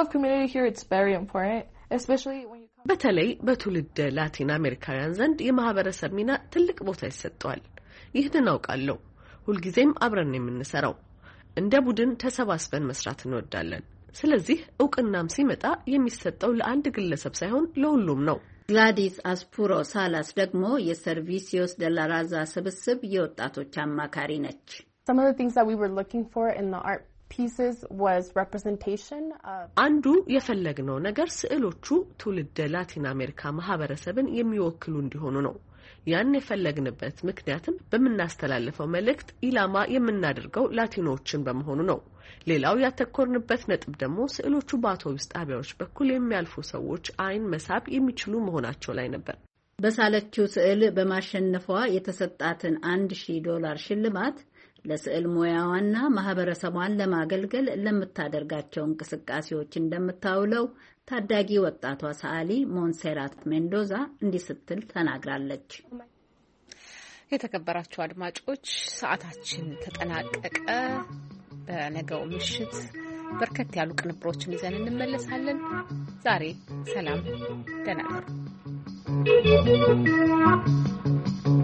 በተለይ በትውልደ ላቲን አሜሪካውያን ዘንድ የማህበረሰብ ሚና ትልቅ ቦታ ይሰጠዋል። ይህንን አውቃለሁ። ሁልጊዜም አብረን የምንሰራው እንደ ቡድን ተሰባስበን መስራት እንወዳለን። ስለዚህ እውቅናም ሲመጣ የሚሰጠው ለአንድ ግለሰብ ሳይሆን ለሁሉም ነው። ግላዲስ አስፑሮ ሳላስ ደግሞ የሰርቪሲዮስ ደ ላ ራዛ ስብስብ የወጣቶች አማካሪ ነች። Some of the things that we were looking for in the art pieces was representation of አንዱ የፈለግነው ነገር ስዕሎቹ ትውልደ ላቲን አሜሪካ ማህበረሰብን የሚወክሉ እንዲሆኑ ነው። ያን የፈለግንበት ምክንያትም በመናስተላልፈው መልእክት ኢላማ የምናደርገው ላቲኖችን በመሆኑ ነው። ሌላው ያተኮርንበት ነጥብ ደግሞ ስዕሎቹ በአውቶቡስ ጣቢያዎች በኩል የሚያልፉ ሰዎች አይን መሳብ የሚችሉ መሆናቸው ላይ ነበር። በሳለችው ስዕል በማሸነፏ የተሰጣትን $1000 ሽልማት ለስዕል ሙያዋና ማህበረሰቧን ለማገልገል ለምታደርጋቸው እንቅስቃሴዎች እንደምታውለው ታዳጊ ወጣቷ ሰዓሊ ሞንሴራት ሜንዶዛ እንዲህ ስትል ተናግራለች። የተከበራችሁ አድማጮች፣ ሰዓታችን ተጠናቀቀ። በነገው ምሽት በርከት ያሉ ቅንብሮችን ይዘን እንመለሳለን። ዛሬ ሰላም፣ ደህና እደሩ።